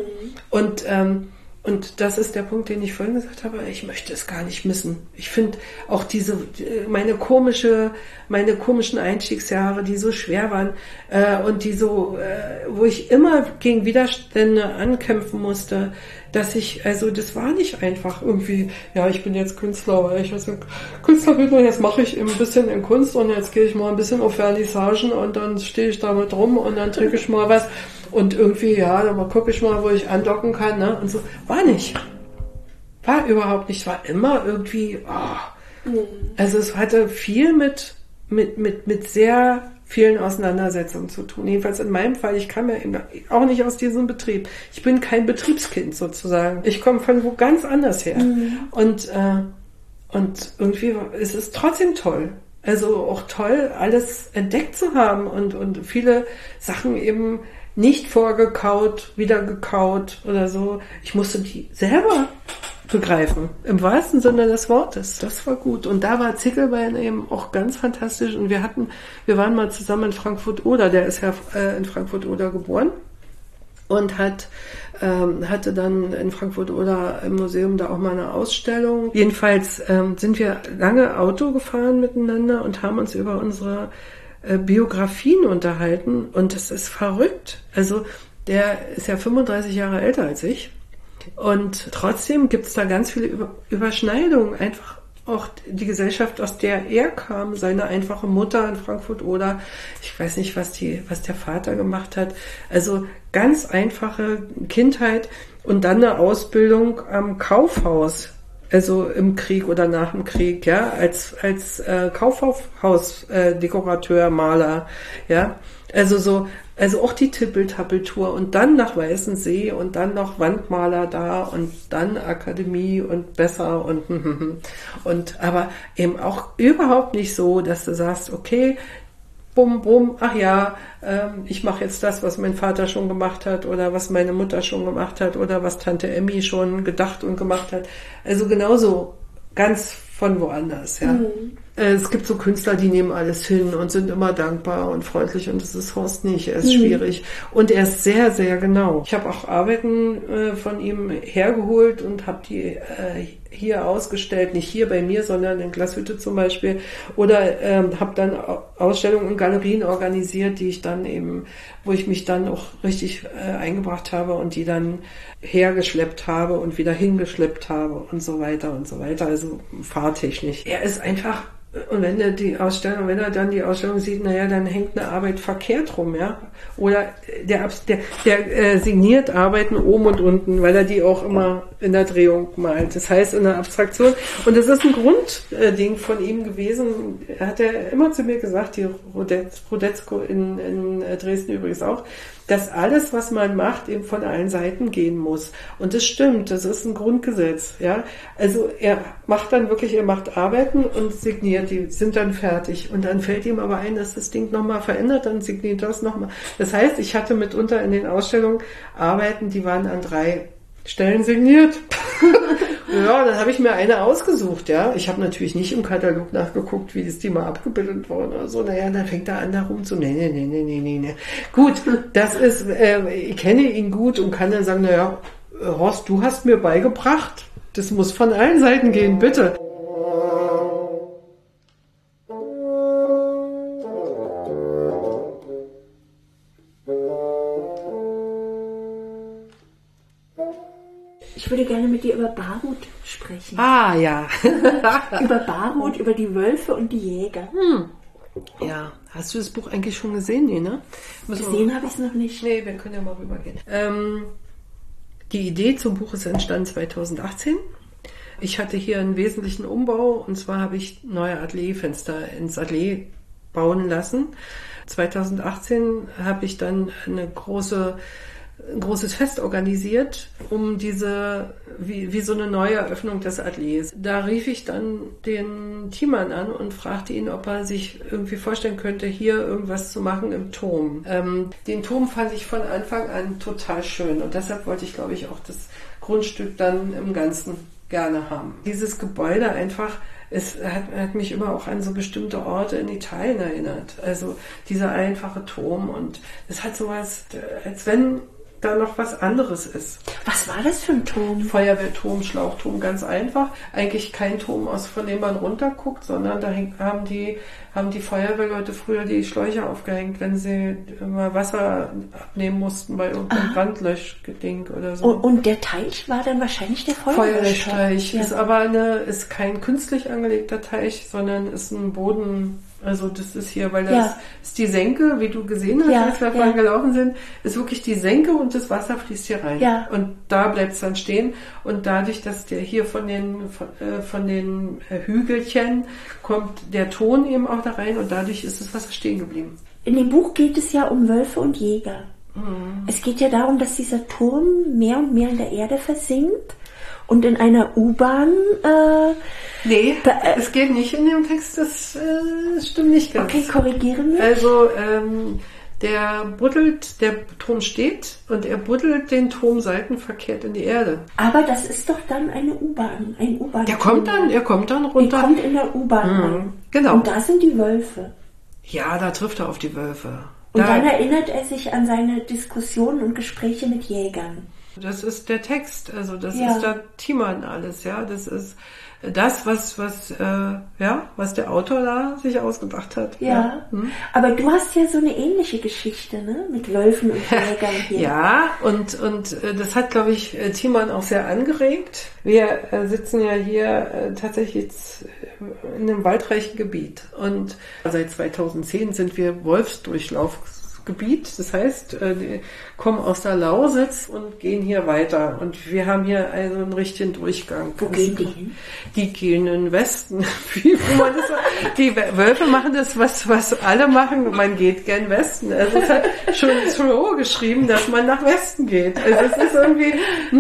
Und das ist der Punkt, den ich vorhin gesagt habe, ich möchte es gar nicht missen. Ich finde auch meine komischen Einstiegsjahre, die so schwer waren und die so, wo ich immer gegen Widerstände ankämpfen musste, das war nicht einfach irgendwie, ja, ich bin jetzt Künstler, weil ich Künstler bin und jetzt mache ich ein bisschen in Kunst und jetzt gehe ich mal ein bisschen auf Vernissagen und dann stehe ich damit rum und dann trinke ich mal was. Und irgendwie, ja, dann gucke ich mal, wo ich andocken kann, ne? Und so. War nicht. War überhaupt nicht. War immer irgendwie, Also es hatte viel mit sehr vielen Auseinandersetzungen zu tun. Jedenfalls in meinem Fall, ich kam ja eben auch nicht aus diesem Betrieb. Ich bin kein Betriebskind sozusagen. Ich komme von wo ganz anders her. Und Und irgendwie ist es trotzdem toll. Also auch toll, alles entdeckt zu haben und viele Sachen eben nicht vorgekaut, wieder gekaut oder so. Ich musste die selber begreifen, im wahrsten Sinne des Wortes. Das war gut. Und da war Zickelbein eben auch ganz fantastisch. Und wir waren mal zusammen in Frankfurt-Oder, der ist ja in Frankfurt-Oder geboren und hatte dann in Frankfurt-Oder im Museum da auch mal eine Ausstellung. Jedenfalls sind wir lange Auto gefahren miteinander und haben uns über unsere Biografien unterhalten. Und das ist verrückt. Also der ist ja 35 Jahre älter als ich. Und trotzdem gibt es da ganz viele Überschneidungen. Einfach auch die Gesellschaft, aus der er kam, seine einfache Mutter in Frankfurt oder ich weiß nicht, was der Vater gemacht hat. Also ganz einfache Kindheit und dann eine Ausbildung am Kaufhaus, also im Krieg oder nach dem Krieg, ja, als Kaufhausdekorateur, Maler, ja. Also auch die Tippeltappeltour und dann nach Weißensee und dann noch Wandmaler da und dann Akademie und besser und aber eben auch überhaupt nicht so, dass du sagst, okay, bum, bum, ach ja, ich mache jetzt das, was mein Vater schon gemacht hat oder was meine Mutter schon gemacht hat oder was Tante Emmy schon gedacht und gemacht hat. Also genauso ganz von woanders, ja. Es gibt so Künstler, die nehmen alles hin und sind immer dankbar und freundlich und das ist Horst nicht. Er ist schwierig und er ist sehr, sehr genau. Ich habe auch Arbeiten von ihm hergeholt und habe die hier ausgestellt, nicht hier bei mir, sondern in Glashütte zum Beispiel oder habe dann Ausstellungen und Galerien organisiert, wo ich mich dann auch richtig eingebracht habe und die dann hergeschleppt habe und wieder hingeschleppt habe und so weiter, also fahrtechnisch. Er ist einfach. Und wenn er dann die Ausstellung sieht, naja, dann hängt eine Arbeit verkehrt rum, ja. Oder der signiert Arbeiten oben und unten, weil er die auch immer in der Drehung malt. Das heißt in der Abstraktion. Und das ist ein Grundding von ihm gewesen. Er hat ja immer zu mir gesagt, die Rodetzko in Dresden übrigens auch, dass alles, was man macht, eben von allen Seiten gehen muss. Und das stimmt, das ist ein Grundgesetz, ja. Also er macht Arbeiten und signiert, die sind dann fertig. Und dann fällt ihm aber ein, dass das Ding nochmal verändert, dann signiert das nochmal. Das heißt, ich hatte mitunter in den Ausstellungen Arbeiten, die waren an 3 Stellen signiert. Ja, dann habe ich mir eine ausgesucht, ja. Ich habe natürlich nicht im Katalog nachgeguckt, wie ist die mal abgebildet worden oder so. Naja, dann fängt er an, da rum zu, nee. Gut, das ist, ich kenne ihn gut und kann dann sagen, naja, Horst, du hast mir beigebracht, das muss von allen Seiten gehen, bitte. Ich würde gerne mit dir über Barut sprechen. Ah, ja. Über Barut, über die Wölfe und die Jäger. Ja, hast du das Buch eigentlich schon gesehen? Nee, ne? Gesehen habe ich es noch nicht. Nee, wir können ja mal rübergehen. Die Idee zum Buch ist entstanden 2018. Ich hatte hier einen wesentlichen Umbau und zwar habe ich neue Atelierfenster ins Atelier bauen lassen. 2018 habe ich dann ein großes Fest organisiert, um wie so eine neue Eröffnung des Ateliers. Da rief ich dann den Thiemann an und fragte ihn, ob er sich irgendwie vorstellen könnte, hier irgendwas zu machen im Turm. Den Turm fand ich von Anfang an total schön und deshalb wollte ich, glaube ich, auch das Grundstück dann im Ganzen gerne haben. Dieses Gebäude einfach, es hat mich immer auch an so bestimmte Orte in Italien erinnert. Also dieser einfache Turm und es hat sowas, als wenn da noch was anderes ist. Was war das für ein Turm? Feuerwehrturm, Schlauchturm, ganz einfach. Eigentlich kein Turm, von dem man runterguckt, sondern da haben die Feuerwehrleute früher die Schläuche aufgehängt, wenn sie immer Wasser abnehmen mussten bei irgendeinem Brandlöschding oder so. Und der Teich war dann wahrscheinlich der Feuerwehrteich. Ja. Ist aber ist kein künstlich angelegter Teich, sondern ist ein Boden. Also das ist hier, weil das ist die Senke, wie du gesehen hast, als wir vorhin gelaufen sind, ist wirklich die Senke und das Wasser fließt hier rein. Ja. Und da bleibt es dann stehen. Und dadurch, dass der hier von den Hügelchen kommt der Ton eben auch da rein und dadurch ist das Wasser stehen geblieben. In dem Buch geht es ja um Wölfe und Jäger. Es geht ja darum, dass dieser Turm mehr und mehr in der Erde versinkt. Und in einer U-Bahn... nee, es geht nicht in dem Text, das stimmt nicht ganz. Okay, korrigiere mich. Also, der Turm steht und er buddelt den Turm seitenverkehrt in die Erde. Aber das ist doch dann eine U-Bahn, ein U-Bahn. Er kommt dann runter. Er kommt in der U-Bahn an. Genau. Und da sind die Wölfe. Ja, da trifft er auf die Wölfe. Und dann erinnert er sich an seine Diskussionen und Gespräche mit Jägern. Das ist der Text, also das ist da Thiemann alles, ja. Das ist das, was der Autor da sich ausgedacht hat. Ja. Aber du hast ja so eine ähnliche Geschichte, ne? Mit Wölfen und Jägern hier. Ja, und das hat, glaube ich, Thiemann auch sehr angeregt. Wir sitzen ja hier tatsächlich jetzt in einem waldreichen Gebiet und seit 2010 sind wir Wolfsdurchlaufgebiet. Das heißt, die kommen aus der Lausitz und gehen hier weiter. Und wir haben hier also einen richtigen Durchgang. Wo gehen die hin? Die gehen in den Westen. Die Wölfe machen das, was alle machen. Man geht gern Westen. Also es hat schon Thoreau geschrieben, dass man nach Westen geht. Also es ist irgendwie,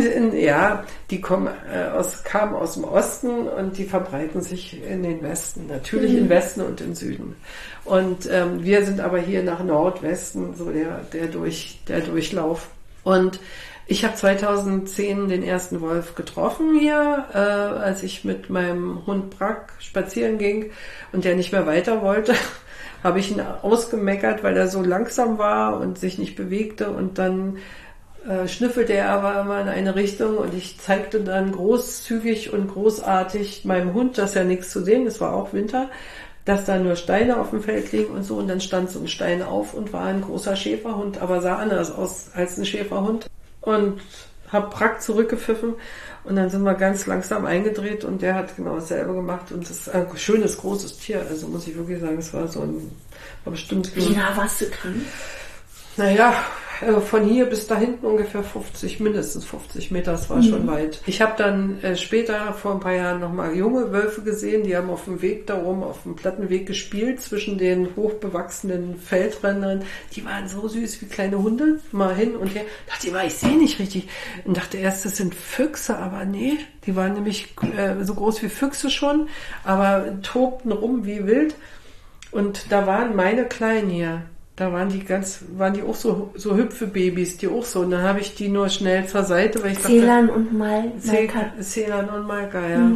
die kamen aus dem Osten und die verbreiten sich in den Westen. Natürlich in Westen und im Süden. Und wir sind aber hier nach Nordwesten, so der Durchlauf. Und ich habe 2010 den ersten Wolf getroffen hier, als ich mit meinem Hund Brack spazieren ging und der nicht mehr weiter wollte, habe ich ihn ausgemeckert, weil er so langsam war und sich nicht bewegte und dann schnüffelte er aber immer in eine Richtung und ich zeigte dann großzügig und großartig meinem Hund, dass ja nichts zu sehen, es war auch Winter, dass da nur Steine auf dem Feld liegen und so und dann stand so ein Stein auf und war ein großer Schäferhund, aber sah anders aus als ein Schäferhund und hab Brack zurückgepfiffen und dann sind wir ganz langsam eingedreht und der hat genau dasselbe gemacht und das ist ein schönes, großes Tier, also muss ich wirklich sagen, es war war bestimmt... Wie nah warst du dran? Naja, von hier bis da hinten ungefähr mindestens 50 Meter, das war schon weit. Ich habe dann später, vor ein paar Jahren, nochmal junge Wölfe gesehen, die haben auf dem Weg da oben, auf dem Plattenweg gespielt, zwischen den hochbewachsenen Feldrändern. Die waren so süß wie kleine Hunde, mal hin und her. Dachte ich sehe nicht richtig. Und dachte erst, das sind Füchse, aber nee, die waren nämlich so groß wie Füchse schon, aber tobten rum wie wild. Und da waren meine Kleinen hier. Da waren die auch so hüpfe Babys, die auch so. Und dann habe ich die nur schnell zur Seite, weil ich dachte... Celan und Malka. Celan und Malka, ja.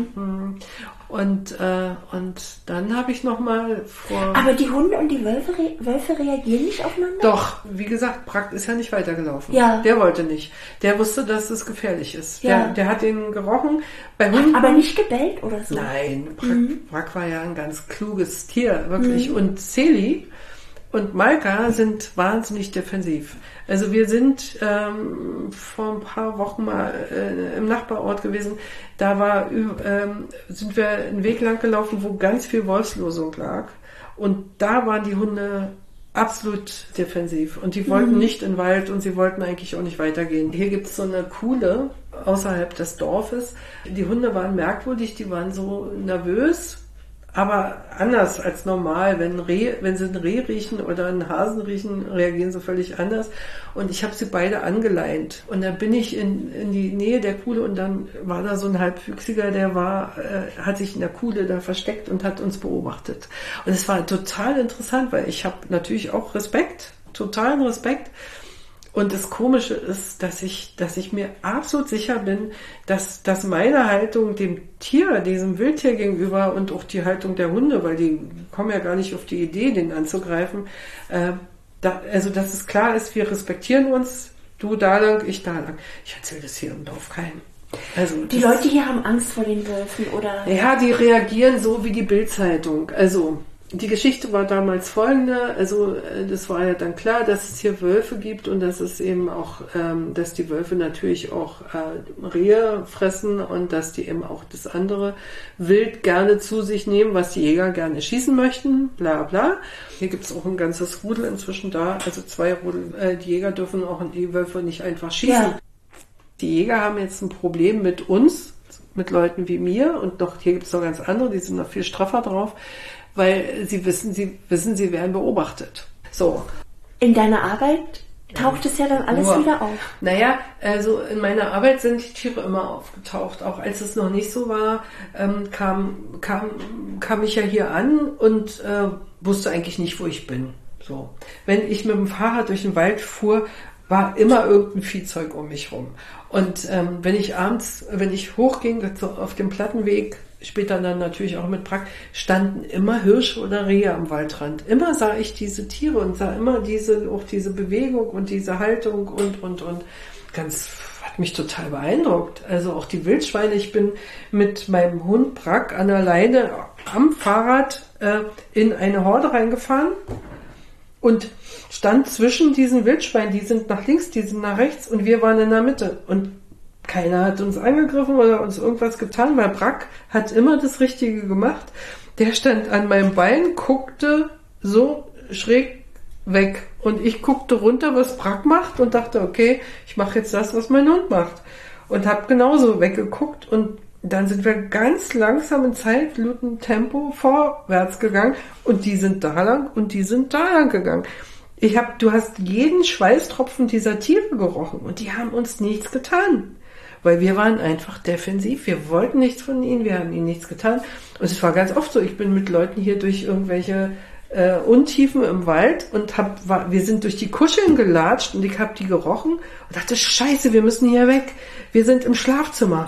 Und dann habe ich nochmal vor... Aber die Hunde und die Wölfe reagieren nicht aufeinander? Doch, wie gesagt, Brack ist ja nicht weitergelaufen. Ja. Der wollte nicht. Der wusste, dass es gefährlich ist. Ja. Der hat ihn gerochen. Bei Hunden, aber nicht gebellt oder so? Nein, Brack war ja ein ganz kluges Tier, wirklich. Und Celi und Malka sind wahnsinnig defensiv. Also wir sind vor ein paar Wochen mal im Nachbarort gewesen. Da sind wir einen Weg lang gelaufen, wo ganz viel Wolfslosung lag. Und da waren die Hunde absolut defensiv. Und die wollten nicht in den Wald und sie wollten eigentlich auch nicht weitergehen. Hier gibt es so eine Kuhle außerhalb des Dorfes. Die Hunde waren merkwürdig, die waren so nervös. Aber anders als normal, wenn sie ein Reh riechen oder einen Hasen riechen, reagieren sie völlig anders. Und ich habe sie beide angeleint. Und dann bin ich in die Nähe der Kuhle und dann war da so ein Halbwüchsiger, der hat sich in der Kuhle da versteckt und hat uns beobachtet. Und es war total interessant, weil ich habe natürlich auch totalen Respekt. Und das Komische ist, dass ich mir absolut sicher bin, dass meine Haltung dem Tier, diesem Wildtier gegenüber und auch die Haltung der Hunde, weil die kommen ja gar nicht auf die Idee, den anzugreifen, dass es klar ist, wir respektieren uns, du da lang, ich da lang. Ich erzähle das hier im Dorf keinem. Also die Leute hier haben Angst vor den Wölfen, oder? Ja, die reagieren so wie die Bild-Zeitung. Also die Geschichte war damals folgende, also das war ja dann klar, dass es hier Wölfe gibt und dass es eben auch, dass die Wölfe natürlich auch Rehe fressen und dass die eben auch das andere Wild gerne zu sich nehmen, was die Jäger gerne schießen möchten, bla bla. Hier gibt es auch ein ganzes Rudel inzwischen da, also 2 Rudel, die Jäger dürfen auch die Wölfe nicht einfach schießen. Ja. Die Jäger haben jetzt ein Problem mit uns, mit Leuten wie mir und hier gibt es noch ganz andere, die sind noch viel straffer drauf, weil sie wissen, sie werden beobachtet. So. In deiner Arbeit taucht es ja dann alles wieder auf. Naja, also in meiner Arbeit sind die Tiere immer aufgetaucht. Auch als es noch nicht so war, kam ich ja hier an und wusste eigentlich nicht, wo ich bin. So. Wenn ich mit dem Fahrrad durch den Wald fuhr, war immer irgendein Viehzeug um mich rum. Und wenn ich hochging, so auf dem Plattenweg, später dann natürlich auch mit Brack, standen immer Hirsche oder Rehe am Waldrand. Immer sah ich diese Tiere und sah immer auch diese Bewegung und diese Haltung und. Hat mich total beeindruckt. Also auch die Wildschweine. Ich bin mit meinem Hund Brack an der Leine am Fahrrad in eine Horde reingefahren und stand zwischen diesen Wildschweinen. Die sind nach links, die sind nach rechts und wir waren in der Mitte. Und keiner hat uns angegriffen oder uns irgendwas getan, weil Brack hat immer das Richtige gemacht. Der stand an meinem Bein, guckte so schräg weg und ich guckte runter, was Brack macht und dachte, okay, ich mache jetzt das, was mein Hund macht. Und habe genauso weggeguckt und dann sind wir ganz langsam in Zeitlupentempo vorwärts gegangen und die sind da lang und die sind da lang gegangen. Du hast jeden Schweißtropfen dieser Tiere gerochen und die haben uns nichts getan. Weil wir waren einfach defensiv, wir wollten nichts von ihnen, wir haben ihnen nichts getan. Und es war ganz oft so, ich bin mit Leuten hier durch irgendwelche Untiefen im Wald und wir sind durch die Kuscheln gelatscht und ich habe die gerochen und dachte, Scheiße, wir müssen hier weg, wir sind im Schlafzimmer.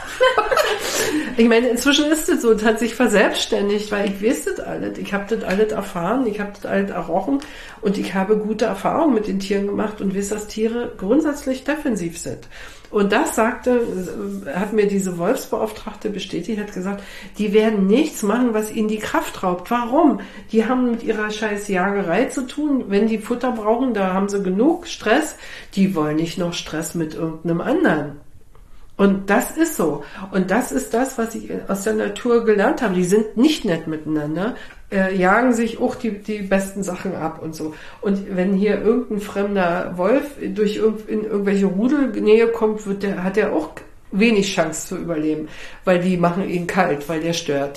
Ich meine, inzwischen ist es so, es hat sich verselbstständigt, weil ich weiß das alles. Ich habe das alles erfahren, ich habe das alles errochen und ich habe gute Erfahrungen mit den Tieren gemacht und weiß, dass Tiere grundsätzlich defensiv sind. Und das hat mir diese Wolfsbeauftragte bestätigt, hat gesagt, die werden nichts machen, was ihnen die Kraft raubt. Warum? Die haben mit ihrer scheiß Jagerei zu tun. Wenn die Futter brauchen, da haben sie genug Stress. Die wollen nicht noch Stress mit irgendeinem anderen. Und das ist so. Und das ist das, was ich aus der Natur gelernt habe. Die sind nicht nett miteinander, jagen sich auch die besten Sachen ab und so. Und wenn hier irgendein fremder Wolf in irgendwelche Rudelnähe kommt, hat er auch wenig Chance zu überleben, weil die machen ihn kalt, weil der stört.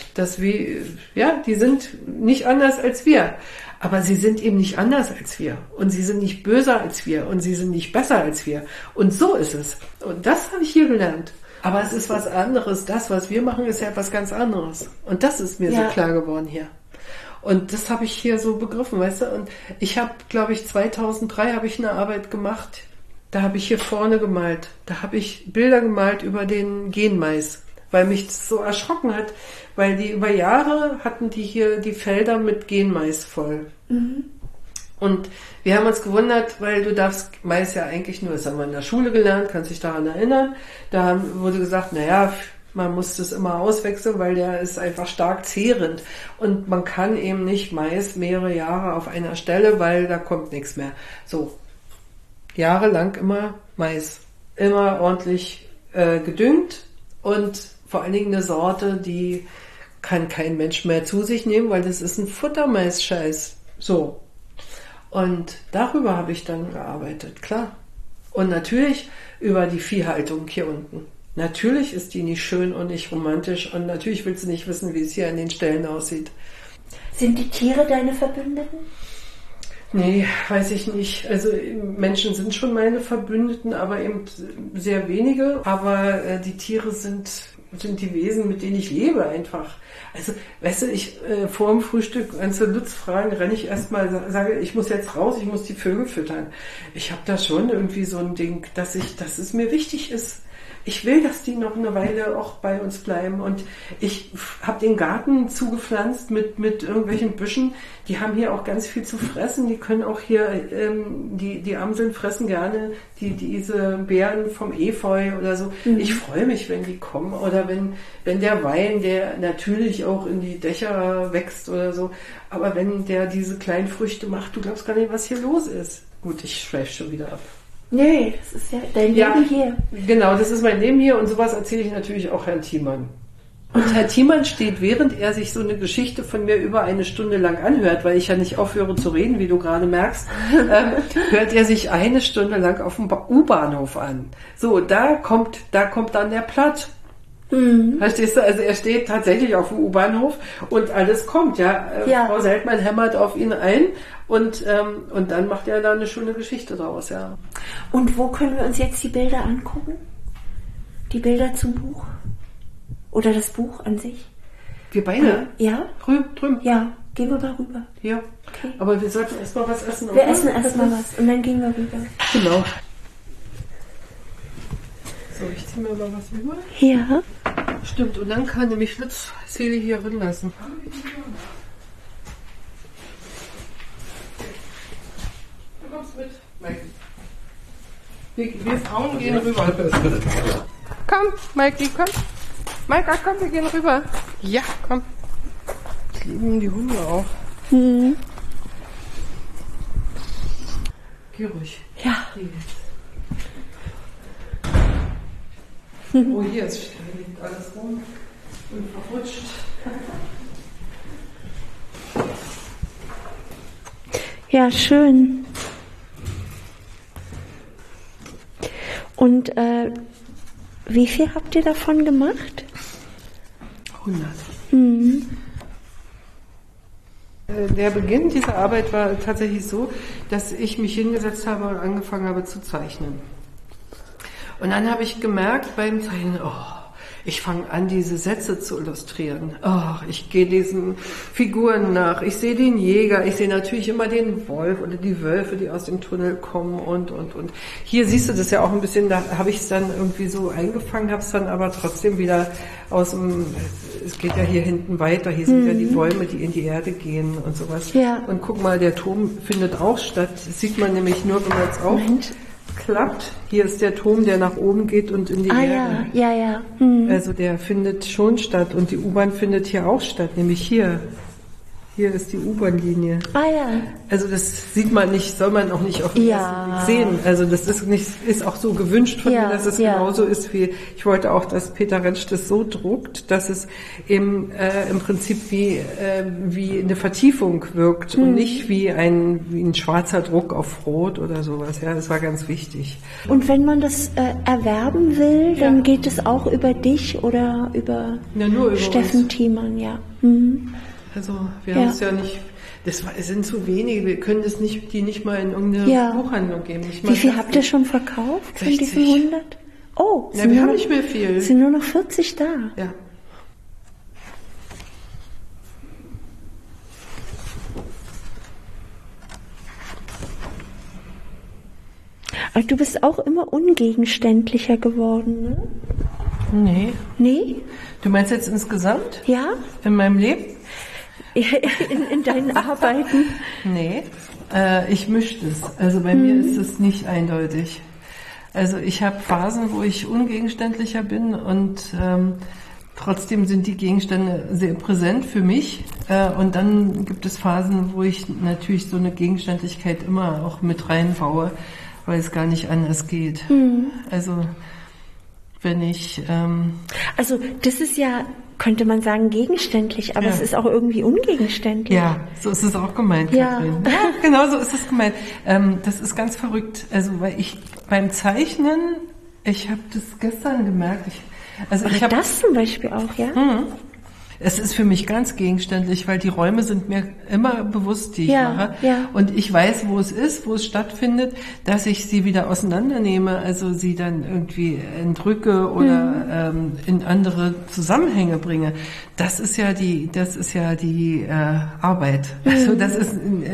Die sind nicht anders als wir. Aber sie sind eben nicht anders als wir. Und sie sind nicht böser als wir. Und sie sind nicht besser als wir. Und so ist es. Und das habe ich hier gelernt. Aber es ist was anderes. Das, was wir machen, ist ja etwas ganz anderes. Und das ist mir so klar geworden hier. Und das habe ich hier so begriffen, weißt du. Und ich habe, glaube ich, 2003 habe ich eine Arbeit gemacht. Da habe ich hier vorne gemalt. Da habe ich Bilder gemalt über den Genmais. Weil mich das so erschrocken hat, weil die über Jahre hatten die hier die Felder mit Genmais voll. Mhm. Und wir haben uns gewundert, weil du darfst Mais ja eigentlich nur, das haben wir in der Schule gelernt, kannst dich daran erinnern, da wurde gesagt, man muss das immer auswechseln, weil der ist einfach stark zehrend und man kann eben nicht Mais mehrere Jahre auf einer Stelle, weil da kommt nichts mehr. So, jahrelang immer Mais, immer ordentlich gedüngt und vor allen Dingen eine Sorte, die kann kein Mensch mehr zu sich nehmen, weil das ist ein Futtermais-Scheiß. So. Und darüber habe ich dann gearbeitet, klar. Und natürlich über die Viehhaltung hier unten. Natürlich ist die nicht schön und nicht romantisch und natürlich willst du nicht wissen, wie es hier an den Stellen aussieht. Sind die Tiere deine Verbündeten? Nee, weiß ich nicht. Also Menschen sind schon meine Verbündeten, aber eben sehr wenige. Aber die Tiere sind die Wesen, mit denen ich lebe einfach. Also, weißt du, vor dem Frühstück, wenn sie Lutz fragen, renne ich erstmal, sage, ich muss jetzt raus, ich muss die Vögel füttern. Ich habe da schon irgendwie so ein Ding, dass es mir wichtig ist. Ich will, dass die noch eine Weile auch bei uns bleiben und ich habe den Garten zugepflanzt mit irgendwelchen Büschen. Die haben hier auch ganz viel zu fressen. Die können auch hier, die Amseln fressen gerne diese Beeren vom Efeu oder so. Mhm. Ich freue mich, wenn die kommen oder wenn der Wein, der natürlich auch in die Dächer wächst oder so, aber wenn der diese kleinen Früchte macht, du glaubst gar nicht, was hier los ist. Gut, ich schweife schon wieder ab. Nee, das ist ja dein Leben hier. Genau, das ist mein Leben hier und sowas erzähle ich natürlich auch Herrn Thiemann. Und Herr Thiemann steht, während er sich so eine Geschichte von mir über eine Stunde lang anhört, weil ich ja nicht aufhöre zu reden, wie du gerade merkst, hört er sich eine Stunde lang auf dem U-Bahnhof an. So, da kommt dann der Plot. Verstehst du? Also er steht tatsächlich auf dem U-Bahnhof und alles kommt, ja. Frau Seltmann hämmert auf ihn ein und dann macht er da eine schöne Geschichte draus, ja. Und wo können wir uns jetzt die Bilder angucken? Die Bilder zum Buch? Oder das Buch an sich? Wir beide? Ja. Drüben? Ja, gehen wir mal rüber. Ja. Okay. Aber wir sollten erst mal was essen. Wir essen erst mal was und dann gehen wir rüber. Genau. So, ich ziehe mir mal was rüber. Ja. Stimmt, und dann kann nämlich Seele hier drin lassen. Du kommst mit, Mikey. Wir Frauen gehen rüber. Komm, Mikey, komm. Maika, komm, wir gehen rüber. Ja, komm. Ich liebe die Hunde auch. Geh ruhig. Ja. Oh, hier liegt alles rum und verrutscht. Ja, schön. Und wie viel habt ihr davon gemacht? 100. Der Beginn dieser Arbeit war tatsächlich so, dass ich mich hingesetzt habe und angefangen habe zu zeichnen. Und dann habe ich gemerkt beim Zeichnen, ich fange an, diese Sätze zu illustrieren. Ich gehe diesen Figuren nach. Ich sehe den Jäger, ich sehe natürlich immer den Wolf oder die Wölfe, die aus dem Tunnel kommen und. Hier siehst du das ja auch ein bisschen, da habe ich es dann irgendwie so eingefangen, habe es dann aber trotzdem wieder aus dem, es geht ja hier hinten weiter, hier sind ja die Bäume, die in die Erde gehen und sowas. Ja. Und guck mal, der Turm findet auch statt. Das sieht man nämlich nur, wenn man es aufklappt. Hier ist der Turm, der nach oben geht und in die Erde. Ja. Also der findet schon statt und die U-Bahn findet hier auch statt, nämlich hier. Hier ist die U-Bahn-Linie. Ja. Also das sieht man nicht, soll man auch nicht auf den ersten Blick sehen. Also das ist auch so gewünscht von mir, dass es genauso ist wie, ich wollte auch, dass Peter Rentsch das so druckt, dass es im Prinzip wie eine Vertiefung wirkt und nicht wie ein schwarzer Druck auf Rot oder sowas. Ja, das war ganz wichtig. Und wenn man das erwerben will, dann geht es auch über dich oder über, nur über Steffen uns. Thiemann, ja. Also wir haben es ja nicht, es sind zu wenige, wir können die nicht mal in irgendeine Buchhandlung geben. Wie viel habt ihr schon verkauft 60. von diesen 100? Oh, wir haben nicht mehr viel. Sind nur noch 40 da. Ja. Aber du bist auch immer ungegenständlicher geworden, ne? Nee? Du meinst jetzt insgesamt? Ja? In meinem Leben? In deinen Arbeiten? Nee, ich mische das. Also bei mir ist es nicht eindeutig. Also ich habe Phasen, wo ich ungegenständlicher bin und trotzdem sind die Gegenstände sehr präsent für mich. Und dann gibt es Phasen, wo ich natürlich so eine Gegenständlichkeit immer auch mit reinbaue, weil es gar nicht anders geht. Also wenn ich... Also das ist ja, könnte man sagen, gegenständlich, aber es ist auch irgendwie ungegenständlich. Ja, so ist es auch gemeint, Katrin. Ja, genau so ist es gemeint. Das ist ganz verrückt. Also weil ich beim Zeichnen, ich habe das gestern gemerkt. Ich habe das zum Beispiel auch, ja? Es ist für mich ganz gegenständlich, weil die Räume sind mir immer bewusst, die ich mache. Ja. Und ich weiß, wo es ist, wo es stattfindet, dass ich sie wieder auseinandernehme, also sie dann irgendwie entrücke oder in andere Zusammenhänge bringe. Das ist ja die Arbeit. Also das ist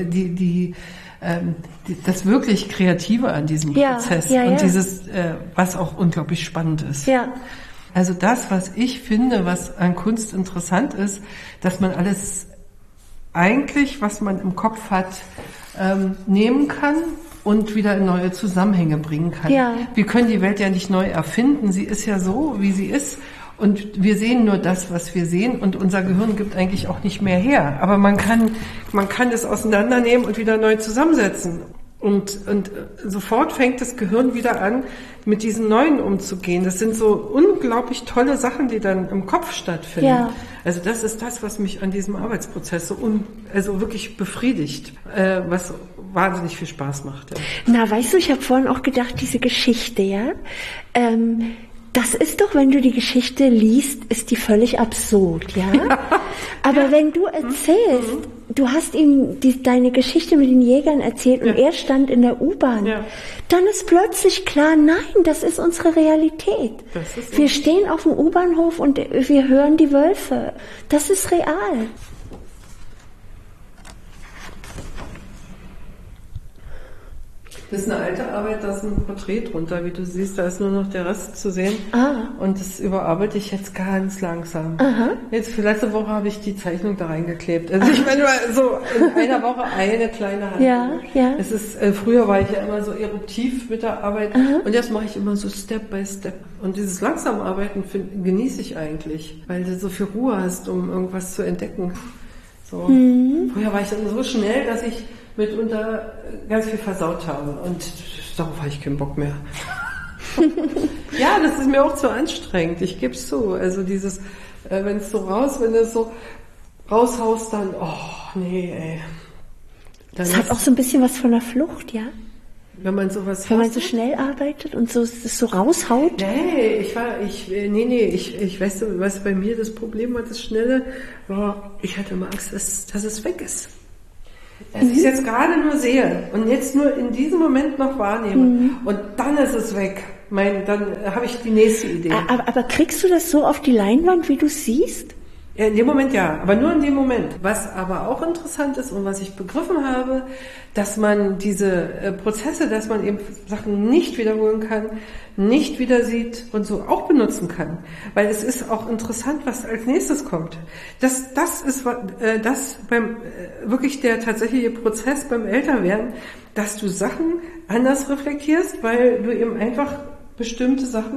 das wirklich Kreative an diesem Prozess und dieses, was auch unglaublich spannend ist. Ja. Also das, was ich finde, was an Kunst interessant ist, dass man alles eigentlich, was man im Kopf hat, nehmen kann und wieder in neue Zusammenhänge bringen kann. Ja. Wir können die Welt ja nicht neu erfinden. Sie ist ja so, wie sie ist. Und wir sehen nur das, was wir sehen. Und unser Gehirn gibt eigentlich auch nicht mehr her. Aber man kann es auseinandernehmen und wieder neu zusammensetzen. Und sofort fängt das Gehirn wieder an, mit diesen Neuen umzugehen. Das sind so unglaublich tolle Sachen, die dann im Kopf stattfinden. Ja. Also das ist das, was mich an diesem Arbeitsprozess so wirklich befriedigt, was wahnsinnig viel Spaß macht. Ja. Na, weißt du, ich habe vorhin auch gedacht, diese Geschichte, Das ist doch, wenn du die Geschichte liest, ist die völlig absurd, ja? Aber wenn du erzählst, du hast ihm deine Geschichte mit den Jägern erzählt und er stand in der U-Bahn, dann ist plötzlich klar, nein, das ist unsere Realität. Wir stehen auf dem U-Bahnhof und wir hören die Wölfe. Das ist real. Das ist eine alte Arbeit, da ist ein Porträt drunter, wie du siehst, da ist nur noch der Rest zu sehen. Und das überarbeite ich jetzt ganz langsam. Jetzt für letzte Woche habe ich die Zeichnung da reingeklebt. Also ich meine, so in einer Woche eine kleine Hand. Es ist, früher war ich ja immer so eruptiv mit der Arbeit und jetzt mache ich immer so Step by Step. Und dieses langsam Arbeiten genieße ich eigentlich, weil du so viel Ruhe hast, um irgendwas zu entdecken. So. Früher war ich dann so schnell, dass ich mitunter ganz viel versaut habe und darauf habe ich keinen Bock mehr. Ja, das ist mir auch zu anstrengend, ich gebe es zu. Also dieses, wenn du so raushaust, dann, oh nee, ey. Das hat auch so ein bisschen was von der Flucht, ja? Wenn man sowas Wenn man so schnell arbeitet und so raushaut? Nee, ich weiß, was bei mir das Problem war, das Schnelle, war, ich hatte immer Angst, dass es weg ist. Dass ich es jetzt gerade nur sehe und jetzt nur in diesem Moment noch wahrnehme und dann ist es weg. Dann habe ich die nächste Idee. Aber kriegst du das so auf die Leinwand, wie du es siehst? Ja, in dem Moment ja, aber nur in dem Moment. Was aber auch interessant ist und was ich begriffen habe, dass man diese Prozesse, dass man eben Sachen nicht wiederholen kann, nicht wieder sieht und so auch benutzen kann. Weil es ist auch interessant, was als nächstes kommt. Das ist wirklich der tatsächliche Prozess beim Älterwerden, dass du Sachen anders reflektierst, weil du eben einfach bestimmte Sachen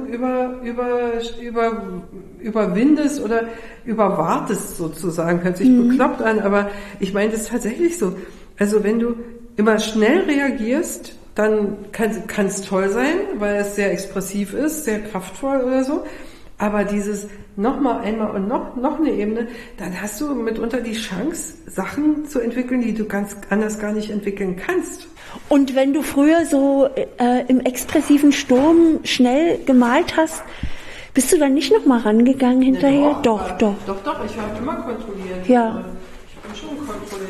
überwindest oder überwartest sozusagen. Hört sich bekloppt an, aber ich meine das tatsächlich so. Also wenn du immer schnell reagierst, dann kann es toll sein, weil es sehr expressiv ist, sehr kraftvoll oder so. Aber dieses nochmal einmal und noch eine Ebene, dann hast du mitunter die Chance, Sachen zu entwickeln, die du ganz anders gar nicht entwickeln kannst. Und wenn du früher so im expressiven Sturm schnell gemalt hast, bist du dann nicht nochmal rangegangen hinterher? Ja, Doch, ich habe immer kontrolliert. Ja. Ich bin schon kontrolliert.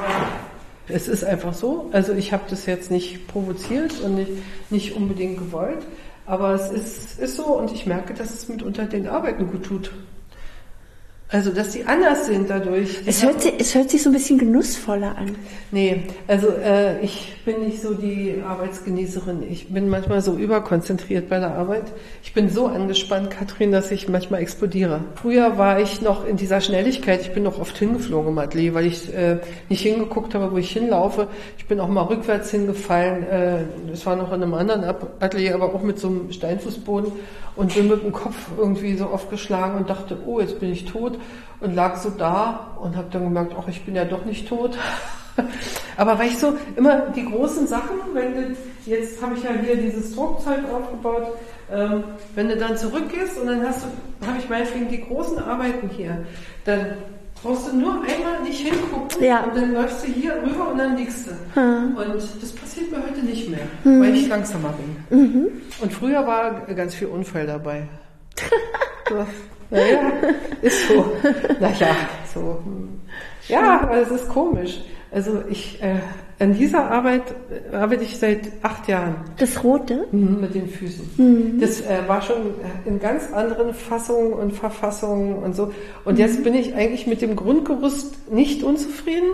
Es ist einfach so, also ich habe das jetzt nicht provoziert und nicht unbedingt gewollt, aber es ist so und ich merke, dass es mitunter den Arbeiten gut tut. Also, dass die anders sind dadurch. Es hört sich so ein bisschen genussvoller an. Nee, also ich bin nicht so die Arbeitsgenießerin. Ich bin manchmal so überkonzentriert bei der Arbeit. Ich bin so angespannt, Katrin, dass ich manchmal explodiere. Früher war ich noch in dieser Schnelligkeit. Ich bin noch oft hingeflogen im Atelier, weil ich nicht hingeguckt habe, wo ich hinlaufe. Ich bin auch mal rückwärts hingefallen. Das war noch in einem anderen Atelier, aber auch mit so einem Steinfußboden. Und bin mit dem Kopf irgendwie so aufgeschlagen und dachte, oh, jetzt bin ich tot. Und lag so da und habe dann gemerkt, ach, ich bin ja doch nicht tot. Aber weil ich so immer die großen Sachen, jetzt habe ich ja hier dieses Druckzeug aufgebaut, wenn du dann zurückgehst und dann habe ich meinetwegen die großen Arbeiten hier, dann brauchst du nur einmal nicht hingucken und dann läufst du hier rüber und dann liegst du. Und das passiert mir heute nicht mehr, weil ich langsamer bin. Und früher war ganz viel Unfall dabei. So. Naja, ist so. Naja, so. Ja, aber es ist komisch. Also an dieser Arbeit arbeite ich seit 8 Jahren. Das Rote? Mit den Füßen. Das war schon in ganz anderen Fassungen und Verfassungen und so. Und jetzt bin ich eigentlich mit dem Grundgerüst nicht unzufrieden.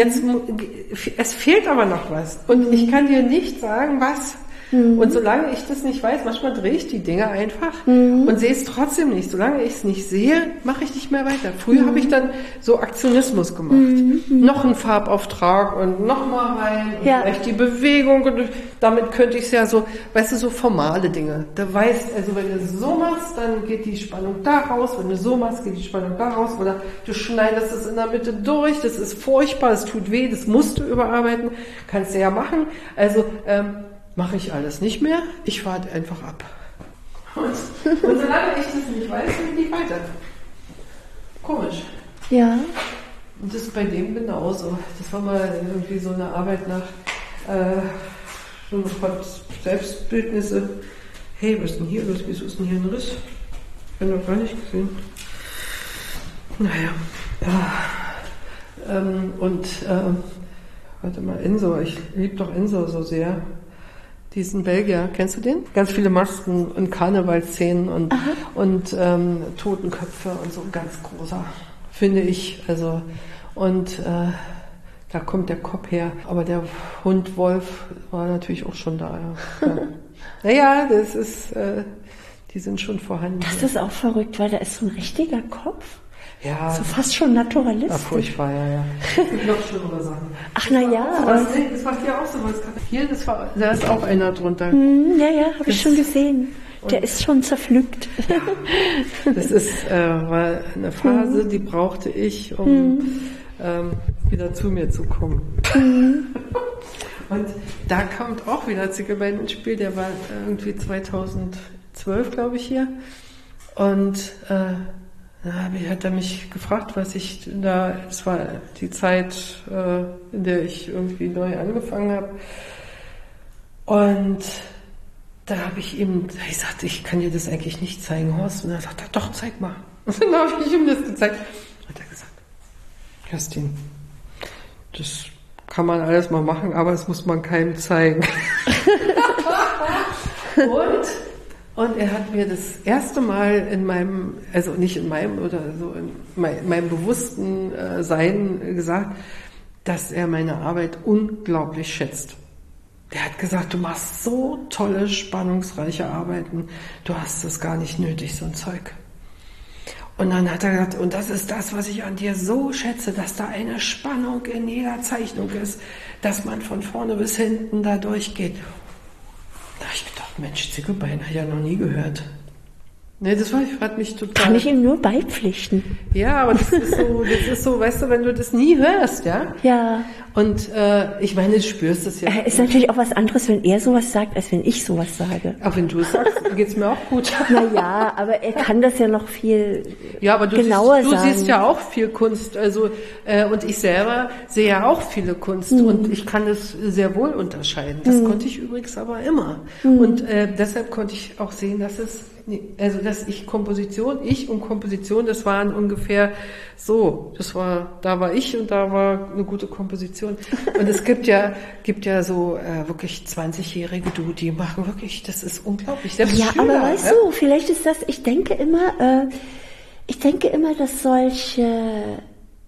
Es fehlt aber noch was. Und ich kann dir nicht sagen, was. Und solange ich das nicht weiß, manchmal drehe ich die Dinge einfach und sehe es trotzdem nicht. Solange ich es nicht sehe, mache ich nicht mehr weiter. Früher habe ich dann so Aktionismus gemacht. Noch einen Farbauftrag und nochmal rein und vielleicht die Bewegung. Und damit könnte ich es ja so, weißt du, so formale Dinge. Da weißt, also wenn du so machst, dann geht die Spannung da raus. Wenn du so machst, geht die Spannung da raus. Oder du schneidest es in der Mitte durch. Das ist furchtbar, das tut weh, das musst du überarbeiten. Kannst du ja machen. Also, mache ich alles nicht mehr, ich warte einfach ab. Und solange ich das nicht weiß, geht nicht weiter. Komisch. Ja. Und das ist bei dem genauso. Das war mal irgendwie so eine Arbeit nach Selbstbildnisse. Hey, was ist denn hier los? Wieso ist denn hier ein Riss? Ich habe noch gar nicht gesehen. Naja. Ja. Warte mal, Enzo. Ich liebe doch Enzo so sehr. Diesen Belgier, kennst du den? Ganz viele Masken und Karnevalsszenen und Totenköpfe und so, ganz großer, finde ich. Also, und da kommt der Kopf her. Aber der Hund Wolf war natürlich auch schon da. Ja. Naja, das ist, die sind schon vorhanden. Das ist auch verrückt, weil da ist so ein richtiger Kopf. Ja. So fast schon naturalistisch. Ach, furchtbar, ja. Es gibt noch schlimmere Sachen. Ach, na ja. Das macht ja auch sowas. Hier, da ist auch einer drunter. Ja, habe ich schon gesehen. Der ist schon zerpflückt. Ja. Das war eine Phase, die brauchte ich, um wieder zu mir zu kommen. Und da kommt auch wieder Zickelbein ins Spiel. Der war irgendwie 2012, glaube ich, hier. Und hat er mich gefragt, was ich da, es war die Zeit, in der ich irgendwie neu angefangen habe. Und da habe ich ihm, ich sagte, ich kann dir das eigentlich nicht zeigen, Horst. Und er sagte, doch, zeig mal. Und dann habe ich ihm das gezeigt. Und er hat gesagt, Kerstin, das kann man alles mal machen, aber das muss man keinem zeigen. Und er hat mir das erste Mal in meinem, also nicht in meinem oder so, in meinem bewussten Sein gesagt, dass er meine Arbeit unglaublich schätzt. Der hat gesagt, du machst so tolle, spannungsreiche Arbeiten, du hast es gar nicht nötig, so ein Zeug. Und dann hat er gesagt, und das ist das, was ich an dir so schätze, dass da eine Spannung in jeder Zeichnung ist, dass man von vorne bis hinten da durchgeht. Da habe ich gedacht, Mensch, Zickelbein, habe ich ja noch nie gehört. Nee, das hat mich total... Kann ich ihm nur beipflichten. Ja, aber das ist so, weißt du, wenn du das nie hörst, ja? Ja. Und ich meine, du spürst es ja. Ist natürlich auch was anderes, wenn er sowas sagt, als wenn ich sowas sage. Auch wenn du es sagst, geht's mir auch gut. Naja, aber er kann das ja noch viel aber genauer sagen. Du siehst ja auch viel Kunst, also und ich selber sehe ja auch viele Kunst und ich kann es sehr wohl unterscheiden. Das konnte ich übrigens aber immer. Und deshalb konnte ich auch sehen, dass ich und Komposition, das waren ungefähr so, da war ich und da war eine gute Komposition. Und es gibt ja so wirklich 20-jährige die machen wirklich, das ist unglaublich. Selbst ja, Schüler, aber weißt du, vielleicht ist das, ich denke immer, dass solche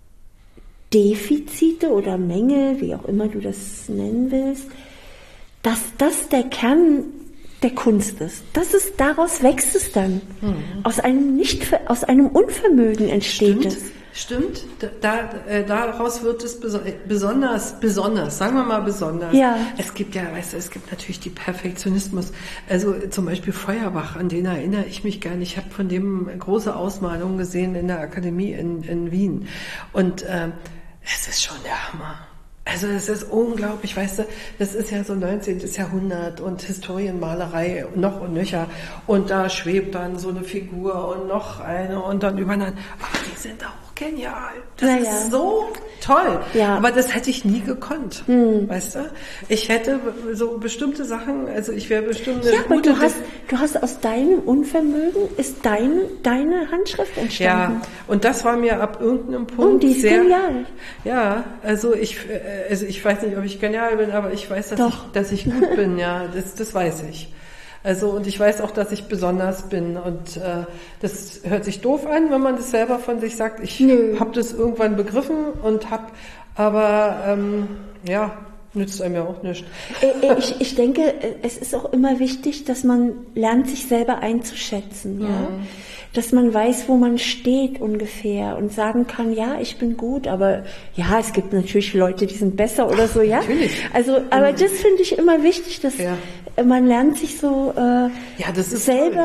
Defizite oder Mängel, wie auch immer du das nennen willst, dass das der Kern der Kunst ist. Daraus wächst es dann. Aus einem Unvermögen entsteht es. Stimmt. Daraus wird es besonders, sagen wir mal besonders. Ja. Es gibt natürlich die Perfektionismus. Also zum Beispiel Feuerbach, an den erinnere ich mich gerne. Ich habe von dem große Ausmalungen gesehen in der Akademie in Wien. Und es ist schon der Hammer. Also es ist unglaublich, weißt du, das ist ja so 19. Jahrhundert und Historienmalerei noch und nöcher und da schwebt dann so eine Figur und noch eine und dann übereinander. Aber die sind auch genial. Das ist so toll. Ja. Aber das hätte ich nie gekonnt, weißt du? Ich hätte so bestimmte Sachen, also ich wäre bestimmt eine gute... aber du hast aus deinem Unvermögen ist deine Handschrift entstanden. Ja, und das war mir ab irgendeinem Punkt und die ist sehr... genial. Ja, also ich weiß nicht, ob ich genial bin, aber ich weiß, dass ich gut bin, ja, das weiß ich. Also, und ich weiß auch, dass ich besonders bin und das hört sich doof an, wenn man das selber von sich sagt. Ich habe das irgendwann begriffen und nützt einem ja auch nichts. Ich denke, es ist auch immer wichtig, dass man lernt, sich selber einzuschätzen, ja. Dass man weiß, wo man steht ungefähr und sagen kann, ja, ich bin gut, aber ja, es gibt natürlich Leute, die sind besser oder so, ja. Natürlich. Also, aber das finde ich immer wichtig, dass man lernt sich so das ist selber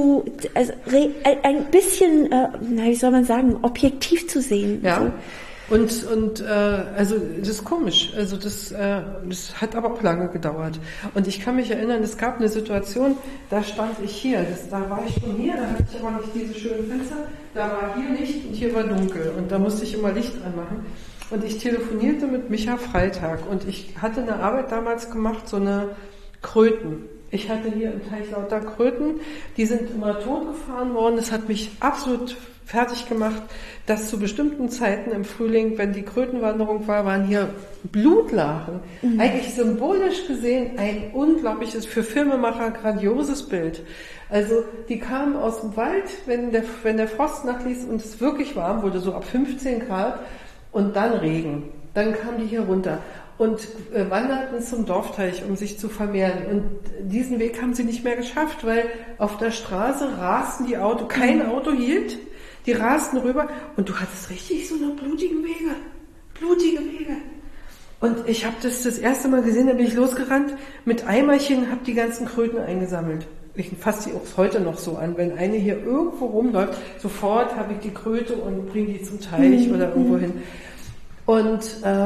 ein bisschen, wie soll man sagen, objektiv zu sehen. Ja. So. Also das ist komisch. Also das hat aber auch lange gedauert. Und ich kann mich erinnern, es gab eine Situation, da stand ich hier. Da war ich schon hier, da hatte ich aber nicht diese schönen Fenster. Da war hier Licht und hier war dunkel. Und da musste ich immer Licht anmachen. Und ich telefonierte mit Micha Freitag. Und ich hatte eine Arbeit damals gemacht, so eine Kröten. Ich hatte hier im Teich lauter Kröten, die sind immer totgefahren worden. Das hat mich absolut fertig gemacht, dass zu bestimmten Zeiten im Frühling, wenn die Krötenwanderung war, waren hier Blutlachen. Eigentlich symbolisch gesehen ein unglaubliches, für Filmemacher grandioses Bild. Also die kamen aus dem Wald, wenn der Frost nachließ und es wirklich warm wurde, so ab 15 Grad und dann Regen. Dann kamen die hier runter und wanderten zum Dorfteich, um sich zu vermehren. Und diesen Weg haben sie nicht mehr geschafft, weil auf der Straße rasten die Autos, kein Auto hielt. Die rasten rüber und du hattest richtig so eine blutige Wege. Und ich habe das erste Mal gesehen, da bin ich losgerannt, mit Eimerchen, habe die ganzen Kröten eingesammelt. Ich fasse die auch heute noch so an, wenn eine hier irgendwo rumläuft, sofort habe ich die Kröte und bringe die zum Teich oder irgendwo hin. Und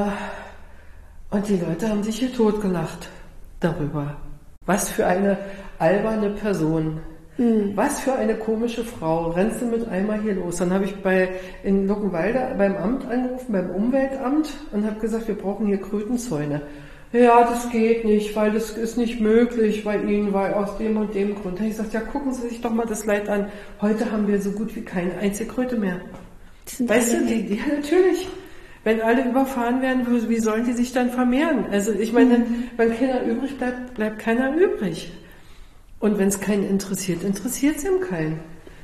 die Leute haben sich hier totgelacht darüber. Was für eine alberne Person. Was für eine komische Frau, rennst du mit einmal hier los? Dann habe ich in Luckenwalde beim Amt angerufen, beim Umweltamt und habe gesagt, wir brauchen hier Krötenzäune. Ja, das geht nicht, weil das ist nicht möglich bei Ihnen, weil aus dem und dem Grund. Da habe ich gesagt, ja, gucken Sie sich doch mal das Leid an. Heute haben wir so gut wie keine einzige Kröte mehr. Weißt du, ja, natürlich. Wenn alle überfahren werden, wie sollen die sich dann vermehren? Also ich meine, wenn keiner übrig bleibt, bleibt keiner übrig. Und wenn es keinen interessiert, interessiert es ihm keinen.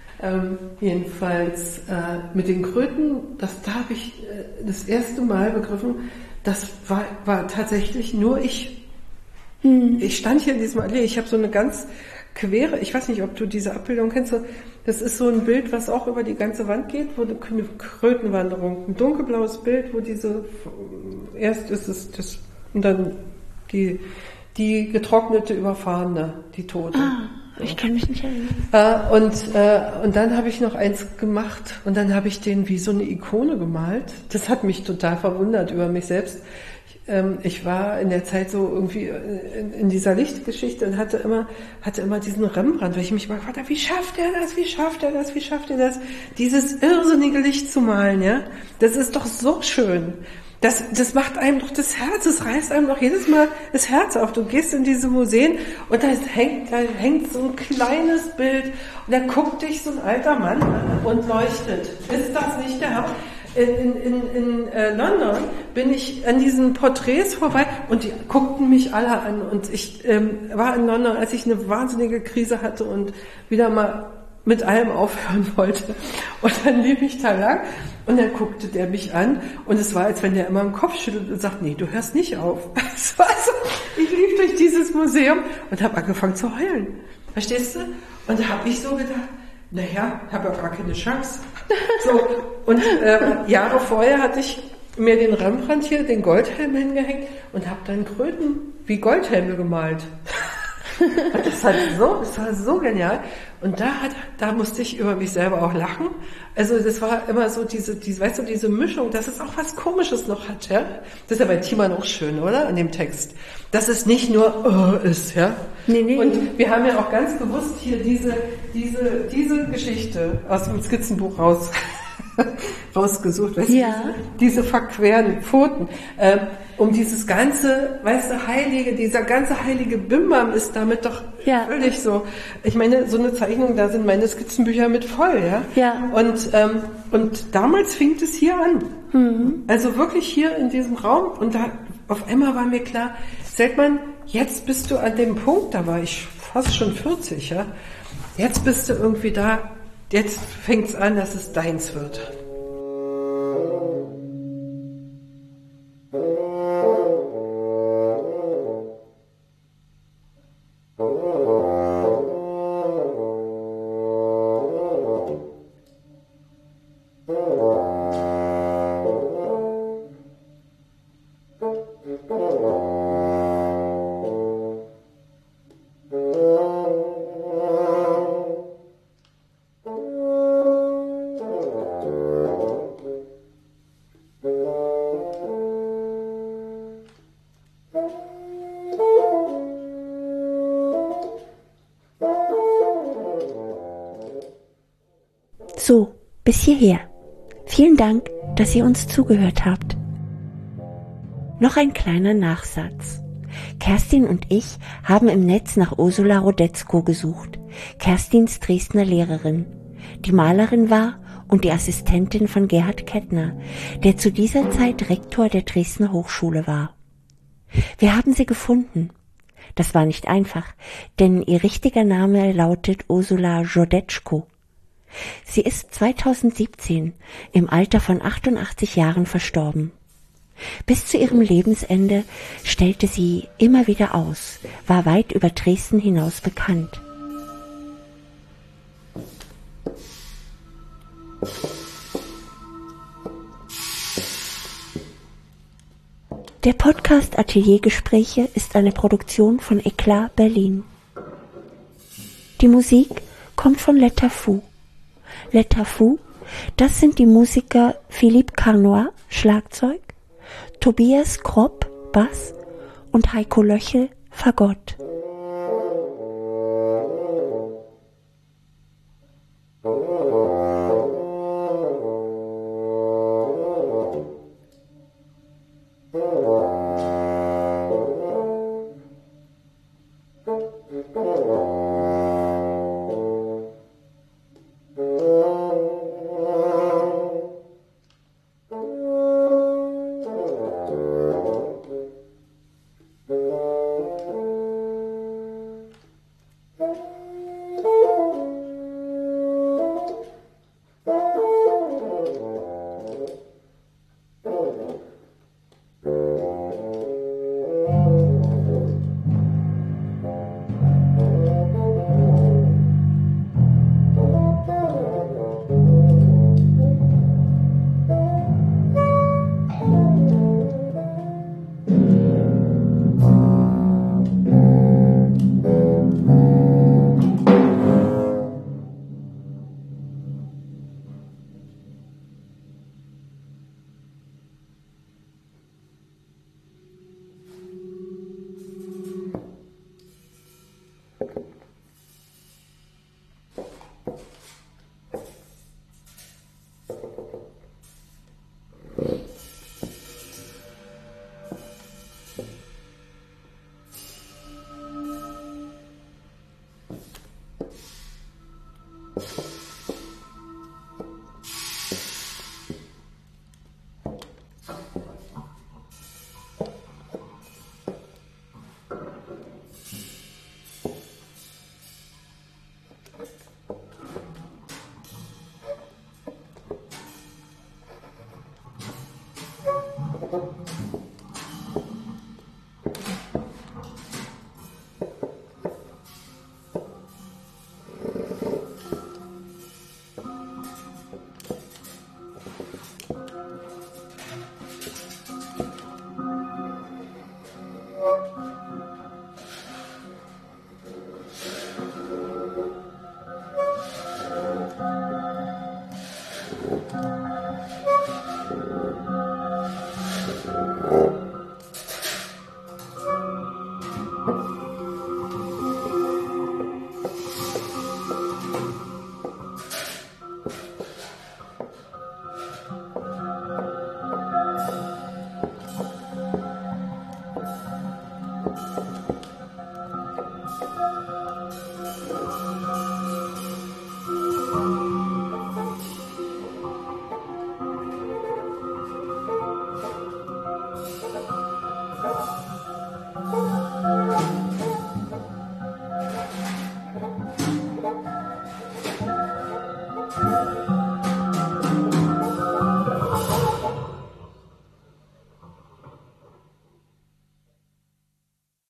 Jedenfalls mit den Kröten, da habe ich das erste Mal begriffen, das war tatsächlich nur ich. Ich stand hier in diesem Allee, ich habe so eine ganz quere, ich weiß nicht, ob du diese Abbildung kennst, das ist so ein Bild, was auch über die ganze Wand geht, wo eine Krötenwanderung, ein dunkelblaues Bild, wo erst ist es das, und dann die getrocknete, überfahrene, die Tote. Ich kann mich nicht erinnern. Und dann habe ich noch eins gemacht und dann habe ich den wie so eine Ikone gemalt. Das hat mich total verwundert über mich selbst. Ich war in der Zeit so irgendwie in dieser Lichtgeschichte und hatte immer diesen Rembrandt, weil ich mich mal gefragt habe, wie schafft er das, dieses irrsinnige Licht zu malen, ja? Das ist doch so schön. Das macht einem doch das Herz, es reißt einem doch jedes Mal das Herz auf. Du gehst in diese Museen und da hängt so ein kleines Bild und da guckt dich so ein alter Mann an und leuchtet. Ist das nicht der Hammer? In London bin ich an diesen Porträts vorbei und die guckten mich alle an und ich war in London, als ich eine wahnsinnige Krise hatte und wieder mal mit allem aufhören wollte. Und dann lief ich da lang und dann guckte der mich an und es war, als wenn der immer im Kopf schüttelt und sagt, nee, du hörst nicht auf. Es war so, ich lief durch dieses Museum und habe angefangen zu heulen. Verstehst du? Und da habe ich so gedacht, naja, habe ja gar keine Chance. So, und Jahre vorher hatte ich mir den Rembrandt hier, den Goldhelm hingehängt und habe dann Kröten wie Goldhelme gemalt. Das war so genial. Und da musste ich über mich selber auch lachen. Also das war immer so diese Mischung, dass es auch was Komisches noch hat, ja. Das ist ja bei Thiemann auch schön, oder? An dem Text. Dass es nicht nur ist, ja. Nee. Und wir haben ja auch ganz bewusst hier diese Geschichte aus dem Skizzenbuch rausgesucht, weißt du, diese verqueren Pfoten, um dieses ganze, weißt du, dieser ganze heilige Bimbam ist damit doch völlig so. Ich meine, so eine Zeichnung, da sind meine Skizzenbücher mit voll, ja. Und damals fing es hier an. Also wirklich hier in diesem Raum und da auf einmal war mir klar, Seltmann, jetzt bist du an dem Punkt, da war ich fast schon 40, ja. Jetzt bist du irgendwie da. Jetzt fängt es an, dass es deins wird. So, bis hierher. Vielen Dank, dass ihr uns zugehört habt. Noch ein kleiner Nachsatz. Kerstin und ich haben im Netz nach Ursula Rodetzko gesucht, Kerstins Dresdner Lehrerin. Die Malerin war und die Assistentin von Gerhard Kettner, der zu dieser Zeit Rektor der Dresdner Hochschule war. Wir haben sie gefunden. Das war nicht einfach, denn ihr richtiger Name lautet Ursula Rodetzko. Sie ist 2017 im Alter von 88 Jahren verstorben. Bis zu ihrem Lebensende stellte sie immer wieder aus, war weit über Dresden hinaus bekannt. Der Podcast Ateliergespräche ist eine Produktion von Eklat Berlin. Die Musik kommt von Letafou. Letafou, das sind die Musiker Philippe Carnoy, Schlagzeug, Tobias Kropp, Bass und Heiko Löchel, Fagott.